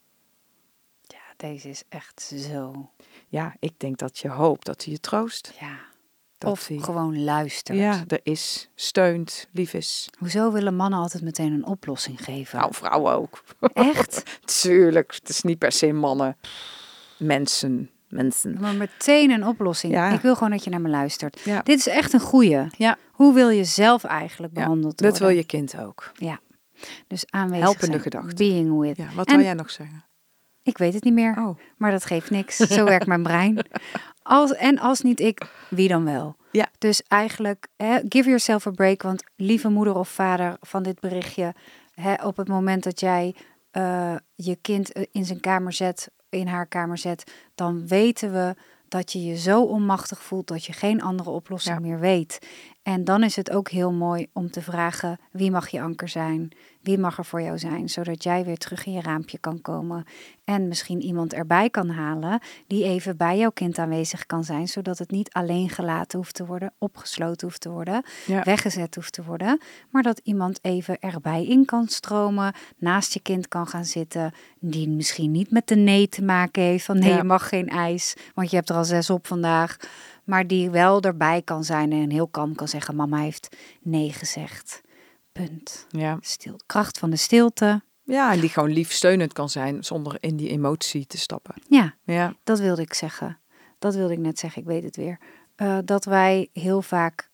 S1: Ja, deze is echt zo.
S2: Ja, ik denk dat je hoopt dat hij je troost.
S1: Ja.
S2: Dat
S1: of
S2: hij,
S1: gewoon luistert.
S2: Ja, er is, steunt, lief is.
S1: Hoezo willen mannen altijd meteen een oplossing geven?
S2: Nou, vrouwen ook.
S1: Echt?
S2: Tuurlijk, het is niet per se mannen. Mensen, mensen.
S1: Maar meteen een oplossing.
S2: Ja.
S1: Ik wil gewoon dat je naar me luistert.
S2: Ja.
S1: Dit is echt een goeie.
S2: Ja.
S1: Hoe wil je zelf eigenlijk behandeld
S2: ja, dat
S1: worden?
S2: wil je kind ook.
S1: Ja. Dus aanwezig
S2: helpende
S1: zijn.
S2: gedachten.
S1: Being with.
S2: Ja, wat
S1: en,
S2: wil jij nog zeggen?
S1: Ik weet het niet meer.
S2: Oh.
S1: Maar dat geeft niks. Zo werkt mijn brein. Als, en als niet ik, wie dan wel?
S2: Ja.
S1: Dus eigenlijk, hè, give yourself a break. Want lieve moeder of vader van dit berichtje, hè, op het moment dat jij uh, je kind in zijn kamer zet, in haar kamer zet, dan weten we dat je je zo onmachtig voelt dat je geen andere oplossing ja. meer weet. En dan is het ook heel mooi om te vragen, wie mag je anker zijn? Wie mag er voor jou zijn? Zodat jij weer terug in je raampje kan komen. En misschien iemand erbij kan halen die even bij jouw kind aanwezig kan zijn. Zodat het niet alleen gelaten hoeft te worden, opgesloten hoeft te worden, ja. weggezet hoeft te worden. Maar dat iemand even erbij in kan stromen, naast je kind kan gaan zitten. Die misschien niet met de nee te maken heeft. Van nee, ja. je mag geen ijs, want je hebt er al zes op vandaag. Maar die wel erbij kan zijn en heel kalm kan zeggen, mama heeft nee gezegd. Punt.
S2: Ja.
S1: Stil, kracht van de stilte.
S2: Ja, en die gewoon lief steunend kan zijn zonder in die emotie te stappen.
S1: Ja,
S2: ja.
S1: dat wilde ik zeggen. Dat wilde ik net zeggen, ik weet het weer. Uh, dat wij heel vaak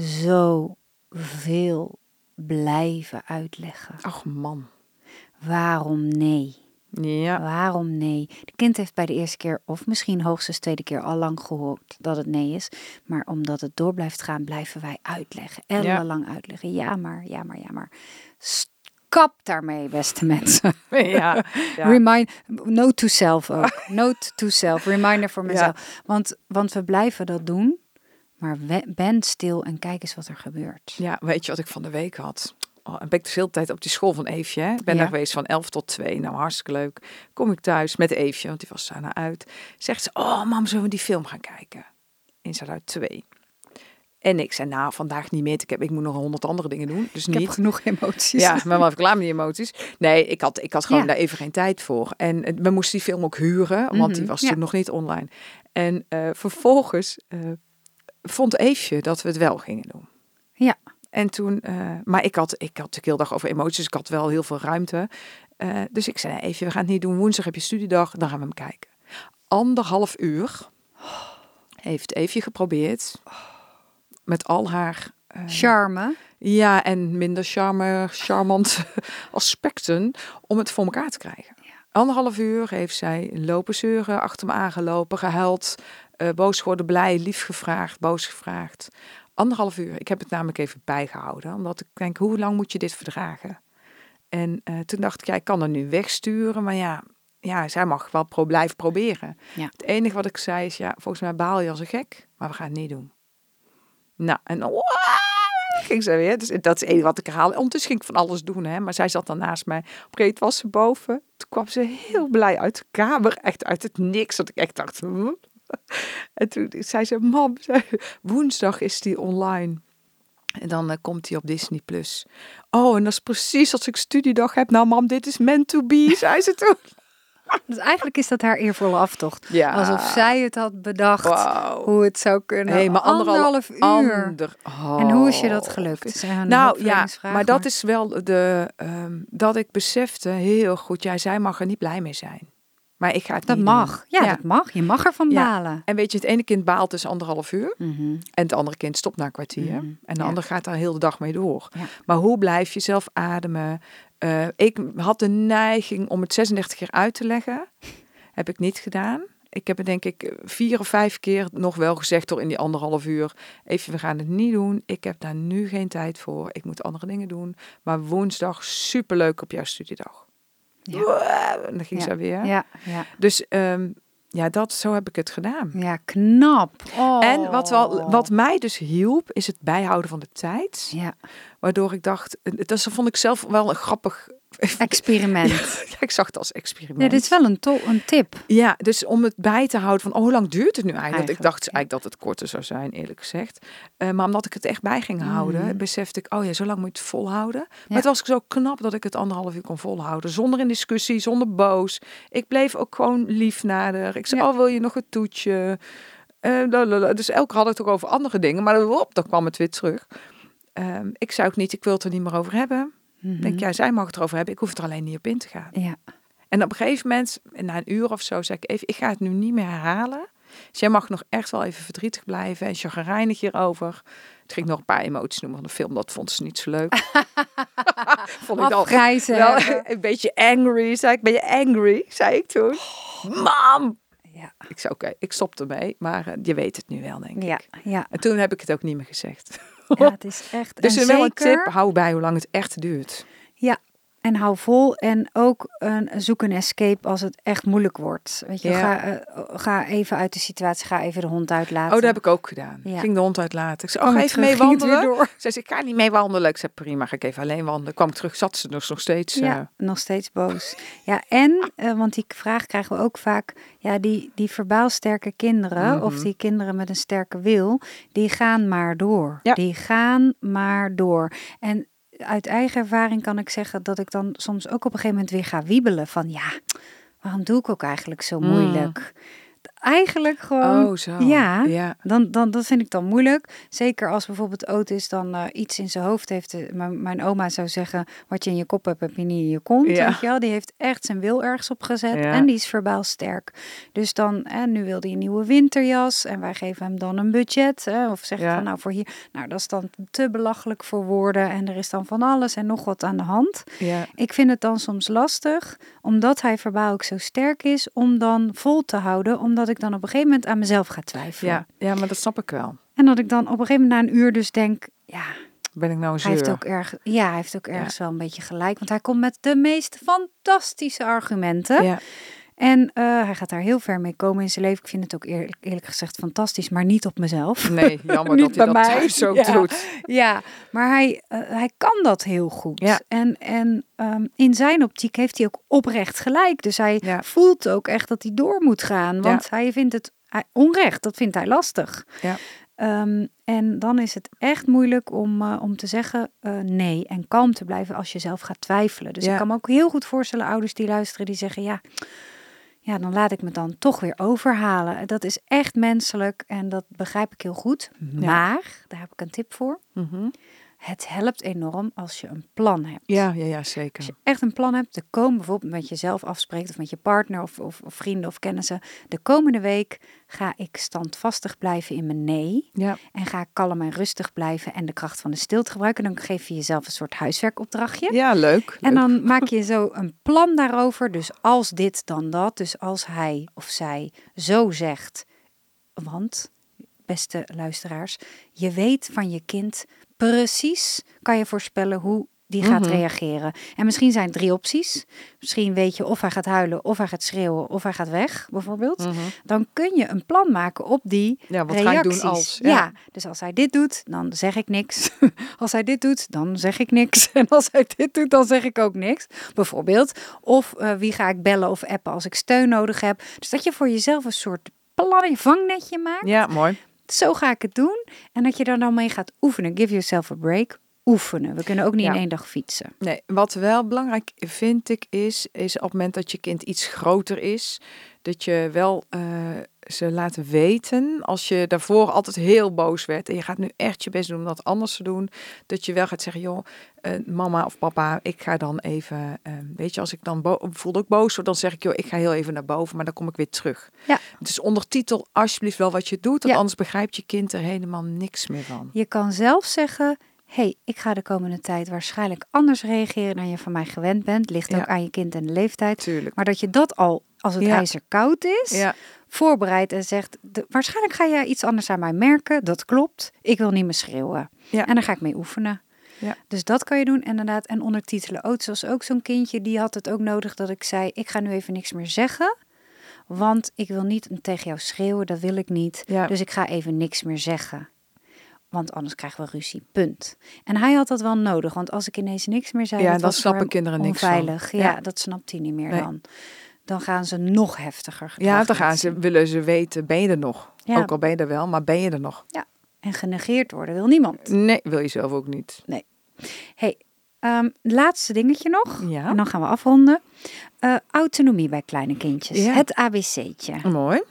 S1: zo veel blijven uitleggen.
S2: Ach man.
S1: Waarom nee?
S2: Ja.
S1: Waarom nee? De kind heeft bij de eerste keer of misschien hoogstens tweede keer al lang gehoord dat het nee is. Maar omdat het door blijft gaan, blijven wij uitleggen. Ellenlang ja. uitleggen. Ja maar, ja maar, ja maar. Kap daarmee, beste mensen.
S2: Ja, ja.
S1: Remind, note to self ook. Note to self, reminder voor mezelf. Ja. Want, want we blijven dat doen. Maar we, ben stil en kijk eens wat er gebeurt.
S2: Ja, weet je wat ik van de week had? Oh, ben ik dus heel de tijd op die school van Eefje. Hè? Ik ben
S1: ja.
S2: daar geweest van elf tot twee. Nou, hartstikke leuk. Kom ik thuis met Eefje, want die was daarna uit. Zegt ze, oh mam, zullen we die film gaan kijken? In zat uit twee. En ik zei, nou, vandaag niet meer. Ik, heb, ik moet nog honderd andere dingen doen. Dus
S1: ik
S2: niet.
S1: heb genoeg emoties.
S2: Ja, maar wat klaar met die emoties. Nee, ik had, ik had gewoon
S1: ja.
S2: daar even geen tijd voor. En we moesten die film ook huren, want mm-hmm. die was ja. toen nog niet online. En uh, vervolgens uh, vond Eefje dat we het wel gingen doen.
S1: Ja.
S2: En toen, uh, maar ik had, ik had de hele dag over emoties. Ik had wel heel veel ruimte. Uh, dus ik zei, even, we gaan het niet doen. Woensdag heb je studiedag, dan gaan we hem kijken. Anderhalf uur heeft Eefje geprobeerd. Met al haar... Uh,
S1: Charme.
S2: Ja, en minder charme, charmant aspecten om het voor elkaar te krijgen. Ja. Anderhalf uur heeft zij lopen zeuren, achter me aangelopen, gehuild, uh, boos geworden, blij, lief gevraagd, boos gevraagd. Anderhalf uur. Ik heb het namelijk even bijgehouden, omdat ik denk, hoe lang moet je dit verdragen? En uh, toen dacht ik, ja, ik kan er nu wegsturen, maar ja, ja zij mag wel pro- blijven proberen. Ja. Het enige wat ik zei is, ja, volgens mij baal je als een gek, maar we gaan het niet doen. Nou, en oh, ging ze weer. Dus dat is het enige wat ik herhaal. Ondertussen ging ik van alles doen, hè. Maar zij zat dan naast mij. Op een gegeven moment was ze boven. Toen kwam ze heel blij uit de kamer. Echt uit het niks. Dat ik echt dacht... Hm? En toen zei ze... Mam, zei, woensdag is die online. En dan uh, komt hij op Disney Plus. Oh, en dat is precies als ik studiedag heb. Nou, mam, dit is meant to be, zei ze toen.
S1: Dus eigenlijk is dat haar eervolle aftocht.
S2: Ja.
S1: Alsof zij het had bedacht
S2: wow.
S1: hoe het zou kunnen.
S2: Hey, maar
S1: anderhalf uur.
S2: Ander, oh.
S1: En hoe is je dat gelukt?
S2: Nou ja, maar, maar dat is wel de... Um, dat ik besefte heel goed... Ja, zij mag er niet blij mee zijn. Maar ik ga het
S1: dat
S2: niet
S1: mag.
S2: doen.
S1: Ja, ja, dat mag. Je mag ervan ja. balen.
S2: En weet je, het ene kind baalt dus anderhalf uur.
S1: Mm-hmm.
S2: En het andere kind stopt na een kwartier. Mm-hmm. En de ja. ander gaat daar heel de dag mee door.
S1: Ja.
S2: Maar hoe blijf je zelf ademen? Uh, ik had de neiging om het zesendertig keer uit te leggen. Heb ik niet gedaan. Ik heb het denk ik vier of vijf keer nog wel gezegd door in die anderhalf uur. Even, we gaan het niet doen. Ik heb daar nu geen tijd voor. Ik moet andere dingen doen. Maar woensdag superleuk op jouw studiedag. Ja. En dan ging
S1: ja.
S2: ze weer.
S1: Ja. Ja.
S2: Dus um, ja, dat, zo heb ik het gedaan.
S1: Ja, knap. Oh.
S2: En wat, wel, wat mij dus hielp, is het bijhouden van de tijd.
S1: Ja.
S2: Waardoor ik dacht, dat vond ik zelf wel een grappig...
S1: experiment.
S2: Ja, ik zag het als experiment.
S1: Ja, dit is wel een, to- een tip.
S2: Ja, dus om het bij te houden van, oh, hoe lang duurt het nu eigenlijk?
S1: eigenlijk
S2: Ik dacht
S1: ja.
S2: eigenlijk dat het korter zou zijn, eerlijk gezegd. Uh, maar omdat ik het echt bij ging houden, mm. besefte ik, oh ja, zo lang moet je het volhouden. Maar ja. het was zo knap dat ik het anderhalf uur kon volhouden. Zonder een discussie, zonder boos. Ik bleef ook gewoon lief nader. Ik zei, ja. oh, wil je nog een toetje? Uh, lalala. Dus elke had het ook over andere dingen. Maar op, dan kwam het weer terug. Uh, ik zei ook niet, ik wil het er niet meer over hebben. Mm-hmm. Denk, ja, zij mag het erover hebben. Ik hoef het er alleen niet op in te gaan.
S1: Ja.
S2: En op een gegeven moment, na een uur of zo, zei ik even, ik ga het nu niet meer herhalen. Dus jij mag nog echt wel even verdrietig blijven en chagrijnig hierover. Toen ging ik nog een paar emoties noemen van de film. Dat vond ze niet zo leuk. Vond ik al wel een beetje angry. Zei ik, ben je angry? Zei ik toen. Oh. Mam! Ja. Ik zei, oké, okay, ik stop ermee. Maar uh, je weet het nu wel, denk
S1: ja,
S2: ik.
S1: Ja.
S2: En toen heb ik het ook niet meer gezegd.
S1: Ja, het is echt...
S2: Dus
S1: en
S2: wel
S1: zeker...
S2: een tip, hou bij hoe lang het echt duurt.
S1: Ja, en hou vol en ook een, zoek een escape als het echt moeilijk wordt. Weet je, ja. ga, uh, ga even uit de situatie, ga even de hond uitlaten.
S2: Oh, dat heb ik ook gedaan. Ja. Ging de hond uitlaten. Ik zei, oh,
S1: oh
S2: ga even
S1: terug,
S2: mee wandelen.
S1: Door.
S2: Ze zei, ik ga niet mee wandelen. Ik zei, prima, ga ik even alleen wandelen. Kwam ik terug, zat ze dus nog steeds... Uh...
S1: Ja, nog steeds boos. Ja, en, uh, want die vraag krijgen we ook vaak, ja, die, die verbaal sterke kinderen, mm-hmm. of die kinderen met een sterke wil, die gaan maar door. Ja. Die gaan maar door. En uit eigen ervaring kan ik zeggen dat ik dan soms ook op een gegeven moment weer ga wiebelen van ja, waarom doe ik ook eigenlijk zo moeilijk? Mm. Eigenlijk gewoon,
S2: oh, zo.
S1: ja,
S2: ja.
S1: Dan, dan, dat vind ik dan moeilijk. Zeker als bijvoorbeeld Otis dan uh, iets in zijn hoofd heeft. Uh, mijn, mijn oma zou zeggen, wat je in je kop hebt, heb je niet in je kont. Ja. Weet je wel? Die heeft echt zijn wil ergens op gezet ja. en die is verbaal sterk. Dus dan, eh, nu wil hij een nieuwe winterjas en wij geven hem dan een budget. Eh, of zeggen ja. van nou voor hier, nou dat is dan te belachelijk voor woorden en er is dan van alles en nog wat aan de hand.
S2: Ja.
S1: Ik vind het dan soms lastig, omdat hij verbaal ook zo sterk is, om dan vol te houden, omdat ik dan op een gegeven moment aan mezelf ga twijfelen.
S2: Ja, ja, maar dat snap ik wel.
S1: En dat ik dan op een gegeven moment na een uur dus denk, ja,
S2: ben ik nou een
S1: hij heeft ook erg, ja, hij heeft ook ergens ja. wel een beetje gelijk, want hij komt met de meest fantastische argumenten. Ja. En uh, hij gaat daar heel ver mee komen in zijn leven. Ik vind het ook eerlijk, eerlijk gezegd fantastisch, maar niet op mezelf.
S2: Nee, jammer dat hij dat mij. thuis ook
S1: ja.
S2: doet.
S1: Ja, maar hij, uh, hij kan dat heel goed.
S2: Ja.
S1: En, en um, in zijn optiek heeft hij ook oprecht gelijk. Dus hij ja. voelt ook echt dat hij door moet gaan. Want ja. hij vindt het hij, onrecht, dat vindt hij lastig.
S2: Ja.
S1: Um, en dan is het echt moeilijk om, uh, om te zeggen uh, nee en kalm te blijven als je zelf gaat twijfelen. Dus ja. ik kan me ook heel goed voorstellen, ouders die luisteren, die zeggen ja... Ja, dan laat ik me dan toch weer overhalen. Dat is echt menselijk en dat begrijp ik heel goed. Ja. Maar, daar heb ik een tip voor.
S2: Mm-hmm.
S1: het helpt enorm als je een plan hebt.
S2: Ja, ja, ja, zeker.
S1: Als je echt een plan hebt, de komen bijvoorbeeld met jezelf afspreekt of met je partner of, of, of vrienden of kennissen. De komende week ga ik standvastig blijven in mijn nee.
S2: Ja.
S1: En ga ik kalm en rustig blijven en de kracht van de stilte gebruiken. Dan geef je jezelf een soort huiswerkopdrachtje.
S2: Ja, leuk.
S1: En
S2: leuk.
S1: dan maak je zo een plan daarover. Dus als dit, dan dat. Dus als hij of zij zo zegt. Want, beste luisteraars, je weet van je kind precies, kan je voorspellen hoe die gaat
S2: Mhm.
S1: reageren. En misschien zijn het drie opties. Misschien weet je of hij gaat huilen, of hij gaat schreeuwen, of hij gaat weg, bijvoorbeeld.
S2: Mhm.
S1: Dan kun je een plan maken op die
S2: Ja, wat
S1: reacties.
S2: ga ik doen als?
S1: Ja.
S2: Ja.
S1: Dus als hij dit doet, dan zeg ik niks. Als hij dit doet, dan zeg ik niks. En als hij dit doet, dan zeg ik ook niks. Bijvoorbeeld. Of uh, wie ga ik bellen of appen als ik steun nodig heb. Dus dat je voor jezelf een soort plan, vangnetje maakt.
S2: Ja, mooi.
S1: Zo ga ik het doen. En dat je er dan mee gaat oefenen. Give yourself a break. Oefenen. We kunnen ook niet
S2: Ja.
S1: in één dag fietsen.
S2: Nee, wat wel belangrijk vind ik is, is op het moment dat je kind iets groter is, dat je wel uh, ze laat weten, als je daarvoor altijd heel boos werd en je gaat nu echt je best doen om dat anders te doen, dat je wel gaat zeggen, joh, uh, mama of papa, ik ga dan even, uh, weet je, als ik dan bo- voelde ik boos word, dan zeg ik, joh, ik ga heel even naar boven, maar dan kom ik weer terug.
S1: Ja.
S2: Dus ondertitel alsjeblieft wel wat je doet, want
S1: Ja.
S2: anders begrijpt je kind er helemaal niks meer van.
S1: Je kan zelf zeggen, hey, ik ga de komende tijd waarschijnlijk anders reageren dan je van mij gewend bent. Ligt
S2: Ja.
S1: ook aan je kind en de leeftijd.
S2: Tuurlijk.
S1: Maar dat je dat al, als het
S2: Ja.
S1: ijzer koud is,
S2: Ja.
S1: voorbereidt en zegt, de, waarschijnlijk ga je iets anders aan mij merken. Dat klopt. Ik wil niet meer schreeuwen.
S2: Ja.
S1: En daar ga ik mee oefenen.
S2: Ja.
S1: Dus dat kan je doen inderdaad. En ondertitelen. Ook zoals ook zo'n kindje, die had het ook nodig dat ik zei, ik ga nu even niks meer zeggen. Want ik wil niet tegen jou schreeuwen, dat wil ik niet.
S2: Ja.
S1: Dus ik ga even niks meer zeggen. Want anders krijgen we ruzie, punt. En hij had dat wel nodig, want als ik ineens niks meer zei,
S2: Ja,
S1: dat
S2: dan
S1: was voor
S2: snappen
S1: hem
S2: kinderen niks van.
S1: onveilig. Ja,
S2: Ja.
S1: dat snapt hij niet meer
S2: Nee.
S1: dan. Dan gaan ze nog heftiger gedrag
S2: Ja, dan
S1: laten
S2: gaan ze,
S1: zien.
S2: willen ze weten, ben je er nog?
S1: Ja.
S2: Ook al ben je er wel, maar ben je er nog?
S1: En genegeerd worden wil niemand.
S2: Nee, wil je zelf ook niet.
S1: Hey, um, laatste dingetje nog.
S2: Ja.
S1: En dan gaan we afronden. Uh, autonomie bij kleine kindjes.
S2: Ja.
S1: Het A B C'tje.
S2: Mooi.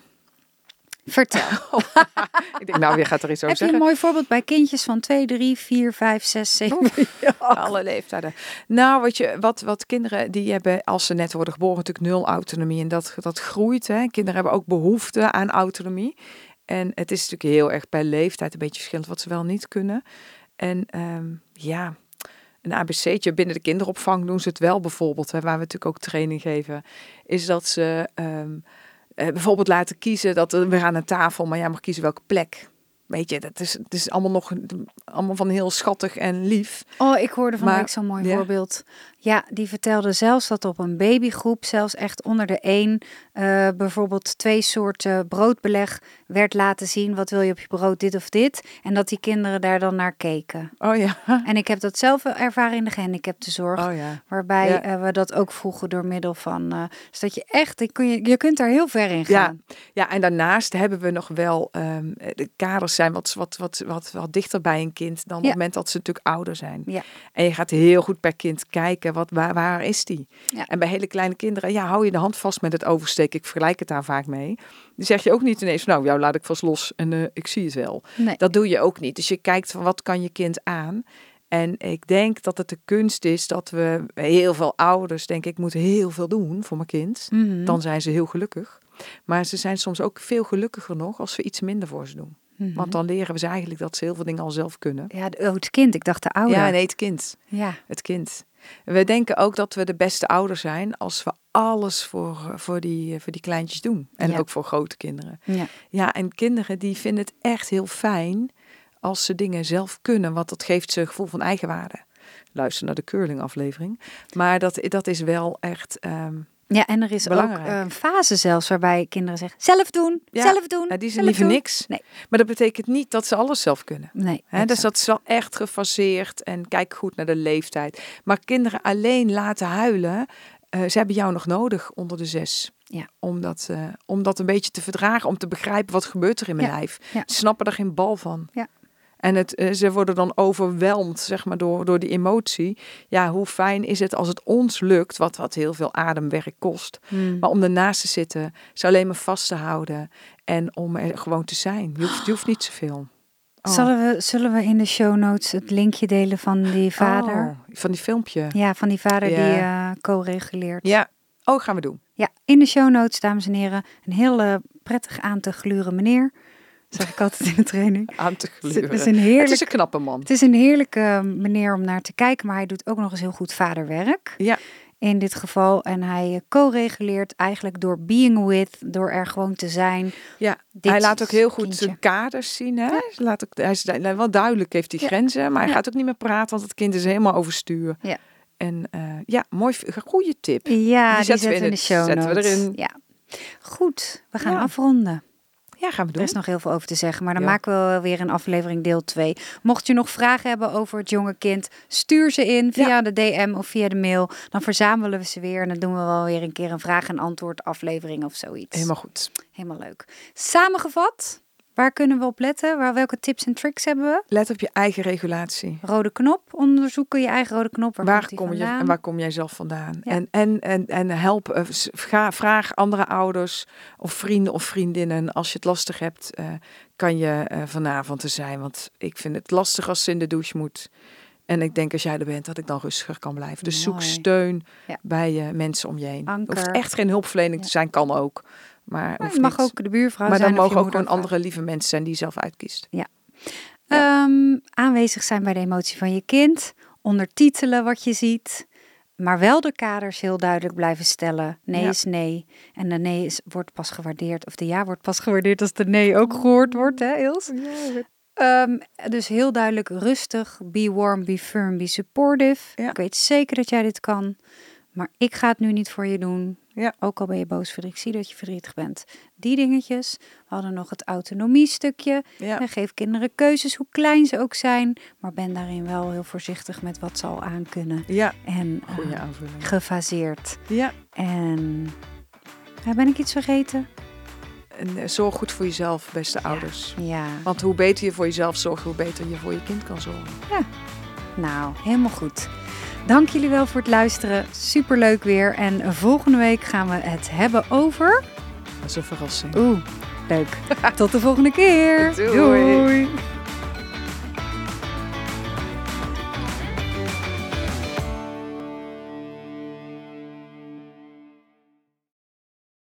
S1: Vertel.
S2: Ik denk, nou, je gaat er iets over
S1: Heb je een
S2: zeggen.
S1: mooi voorbeeld bij kindjes van twee, drie, vier, vijf, zes, zeven jaar?
S2: Alle leeftijden. Nou, wat, je, wat, wat kinderen die hebben, als ze net worden geboren, natuurlijk nul autonomie. En dat, dat groeit. Hè. Kinderen hebben ook behoefte aan autonomie. En het is natuurlijk heel erg per leeftijd een beetje verschillend wat ze wel niet kunnen. En um, ja, een A B C'tje binnen de kinderopvang doen ze het wel bijvoorbeeld. Hè, waar we natuurlijk ook training geven. Is dat ze um, uh, bijvoorbeeld laten kiezen dat we gaan aan een tafel, maar jij mag kiezen welke plek. Weet je, dat is, het is allemaal nog allemaal van heel schattig en lief.
S1: Oh, ik hoorde van
S2: Maar,
S1: week zo'n mooi
S2: ja.
S1: voorbeeld. Ja, die vertelde zelfs dat op een babygroep, zelfs echt onder de één, uh, bijvoorbeeld twee soorten broodbeleg werd laten zien. Wat wil je op je brood, dit of dit? En dat die kinderen daar dan naar keken.
S2: Oh ja.
S1: En ik heb dat zelf ervaren in de gehandicaptenzorg.
S2: Oh ja.
S1: Waarbij
S2: Ja.
S1: uh, we dat ook vroegen door middel van... Uh, dus dat je echt, je, kun je, je kunt daar heel ver in
S2: Ja,
S1: gaan.
S2: ja, en daarnaast hebben we nog wel... Um, de kaders zijn wat, wat, wat, wat, wat dichter bij een kind dan
S1: Ja.
S2: op het moment dat ze natuurlijk ouder zijn.
S1: Ja.
S2: En je gaat heel goed per kind kijken, wat, waar, waar is die?
S1: Ja.
S2: En bij hele kleine kinderen, ja, hou je de hand vast met het oversteken. Ik vergelijk het daar vaak mee. Dan zeg je ook niet ineens, nou, jou laat ik vast los en uh, ik zie het wel.
S1: Nee.
S2: Dat doe je ook niet. Dus je kijkt van, wat kan je kind aan? En ik denk dat het de kunst is dat we, heel veel ouders denken, ik moet heel veel doen voor mijn kind.
S1: Mm-hmm.
S2: Dan zijn ze heel gelukkig. Maar ze zijn soms ook veel gelukkiger nog als we iets minder voor ze doen.
S1: Mm-hmm.
S2: Want dan leren we ze eigenlijk dat ze heel veel dingen al zelf kunnen.
S1: Ja, oh, het kind. Ik dacht de ouder.
S2: Ja, nee, het kind.
S1: Ja.
S2: Het kind. We denken ook dat we de beste ouder zijn als we alles voor, voor, die, voor die kleintjes doen. En
S1: Ja.
S2: ook voor grote kinderen.
S1: Ja.
S2: Ja, en kinderen die vinden het echt heel fijn als ze dingen zelf kunnen. Want dat geeft ze een gevoel van eigenwaarde. Luister naar de curling aflevering. Maar dat, dat is wel echt... Um,
S1: Ja, en er is
S2: belangrijk.
S1: ook een fase zelfs waarbij kinderen zeggen, zelf doen,
S2: Ja,
S1: zelf doen.
S2: nou, die zijn
S1: zelf
S2: liever
S1: doen.
S2: niks.
S1: Nee.
S2: Maar dat betekent niet dat ze alles zelf kunnen.
S1: Nee,
S2: He, dus
S1: exact.
S2: dat is wel echt gefaseerd en kijk goed naar de leeftijd. Maar kinderen alleen laten huilen, uh, ze hebben jou nog nodig onder de zes.
S1: Ja.
S2: Om, dat, uh, om dat een beetje te verdragen, om te begrijpen wat gebeurt er in mijn
S1: Ja.
S2: lijf.
S1: Ja.
S2: Ze snappen er geen bal van.
S1: Ja.
S2: En het, uh, ze worden dan overweldigd, zeg maar, door, door die emotie. Ja, hoe fijn is het als het ons lukt, wat, wat heel veel ademwerk kost.
S1: Hmm.
S2: Maar om ernaast te zitten, ze alleen maar vast te houden en om er gewoon te zijn. Je hoeft, je hoeft niet zoveel. Oh.
S1: Zullen we, zullen we in de show notes het linkje delen van die vader?
S2: Oh, van die filmpje.
S1: Ja, van die vader
S2: Ja.
S1: die uh, co-reguleert.
S2: Ja. Oh, gaan we doen.
S1: Ja, in de show notes, dames en heren. Een heel uh, prettig aan te gluren meneer. Zeg ik altijd in de training.
S2: Aan te gluren.
S1: Het is een heerlijk,
S2: het is een knappe man.
S1: Het is een heerlijke meneer om naar te kijken. Maar hij doet ook nog eens heel goed vaderwerk.
S2: Ja.
S1: In dit geval. En hij co-reguleert eigenlijk door being with. Door er gewoon te zijn.
S2: Ja,
S1: Dit
S2: hij laat ook heel goed
S1: kindje.
S2: zijn kaders zien. Hè?
S1: Ja.
S2: Hij, laat ook, hij is wel duidelijk, heeft hij
S1: Ja.
S2: grenzen. Maar hij
S1: Ja.
S2: gaat ook niet meer praten, want het kind is helemaal overstuur.
S1: Ja.
S2: En uh, ja, mooi, goede tip.
S1: Ja, die,
S2: die
S1: zetten we in de
S2: het,
S1: show
S2: zetten
S1: notes.
S2: we erin.
S1: Ja. Goed, we gaan
S2: Ja.
S1: afronden.
S2: Ja, gaan we
S1: Er
S2: doen.
S1: is nog heel veel over te zeggen, maar dan
S2: Ja.
S1: maken we weer een aflevering deel twee. Mocht je nog vragen hebben over het jonge kind, stuur ze in via
S2: Ja.
S1: de D M of via de mail. Dan verzamelen we ze weer en dan doen we wel weer een keer een vraag- en antwoord aflevering of zoiets.
S2: Helemaal goed.
S1: Helemaal leuk. Samengevat, waar kunnen we op letten? Waar, welke tips en tricks hebben we?
S2: Let op je eigen regulatie.
S1: Rode knop, onderzoeken je eigen rode knop. Waar,
S2: Waar
S1: komt die
S2: kom je
S1: vandaan?
S2: en waar kom jij zelf vandaan?
S1: Ja.
S2: En, en, en, en help, uh, ga, vraag andere ouders of vrienden of vriendinnen. Als je het lastig hebt, uh, kan je uh, vanavond er zijn. Want ik vind het lastig als ze in de douche moet. En ik denk als jij er bent, dat ik dan rustiger kan blijven. Dus zoek
S1: Mooi.
S2: steun
S1: Ja.
S2: bij uh, mensen om je heen.
S1: Anker.
S2: Hoeft echt geen hulpverlening
S1: Ja.
S2: te zijn, kan ook. Maar,
S1: Maar
S2: hoeft
S1: je mag
S2: niet.
S1: ook de buurvrouw
S2: maar
S1: zijn.
S2: dan
S1: of je
S2: mogen ook
S1: moeder
S2: gewoon
S1: of vader.
S2: andere lieve mensen zijn die je zelf uitkiest.
S1: Ja. Um, aanwezig zijn bij de emotie van je kind. Ondertitelen wat je ziet. Maar wel de kaders heel duidelijk blijven stellen. Nee
S2: Ja.
S1: is nee. En de nee is, wordt pas gewaardeerd. Of de ja wordt pas gewaardeerd als de nee ook gehoord wordt. Hè, Ils? Um, dus heel duidelijk rustig. Be warm, be firm, be supportive.
S2: Ja.
S1: Ik weet zeker dat jij dit kan. Maar ik ga het nu niet voor je doen.
S2: Ja.
S1: Ook al ben je boos, verdrietig. Ik zie dat je verdrietig bent. Die dingetjes. We hadden nog het autonomie stukje.
S2: Ja.
S1: En geef kinderen keuzes, hoe klein ze ook zijn. Maar ben daarin wel heel voorzichtig met wat ze al aankunnen.
S2: Ja,
S1: En
S2: goede
S1: uh,
S2: aanvulling.
S1: gefaseerd.
S2: Ja,
S1: En ja, ben ik iets vergeten?
S2: en uh, zorg goed voor jezelf, beste
S1: Ja.
S2: ouders.
S1: Ja,
S2: Want hoe beter je voor jezelf zorgt, hoe beter je voor je kind kan zorgen.
S1: nou, helemaal goed. Dank jullie wel voor het luisteren. Superleuk weer. En volgende week gaan we het hebben over...
S2: Dat is een verrassing.
S1: Oeh, leuk. Tot de volgende keer.
S2: Doei.
S1: Doei.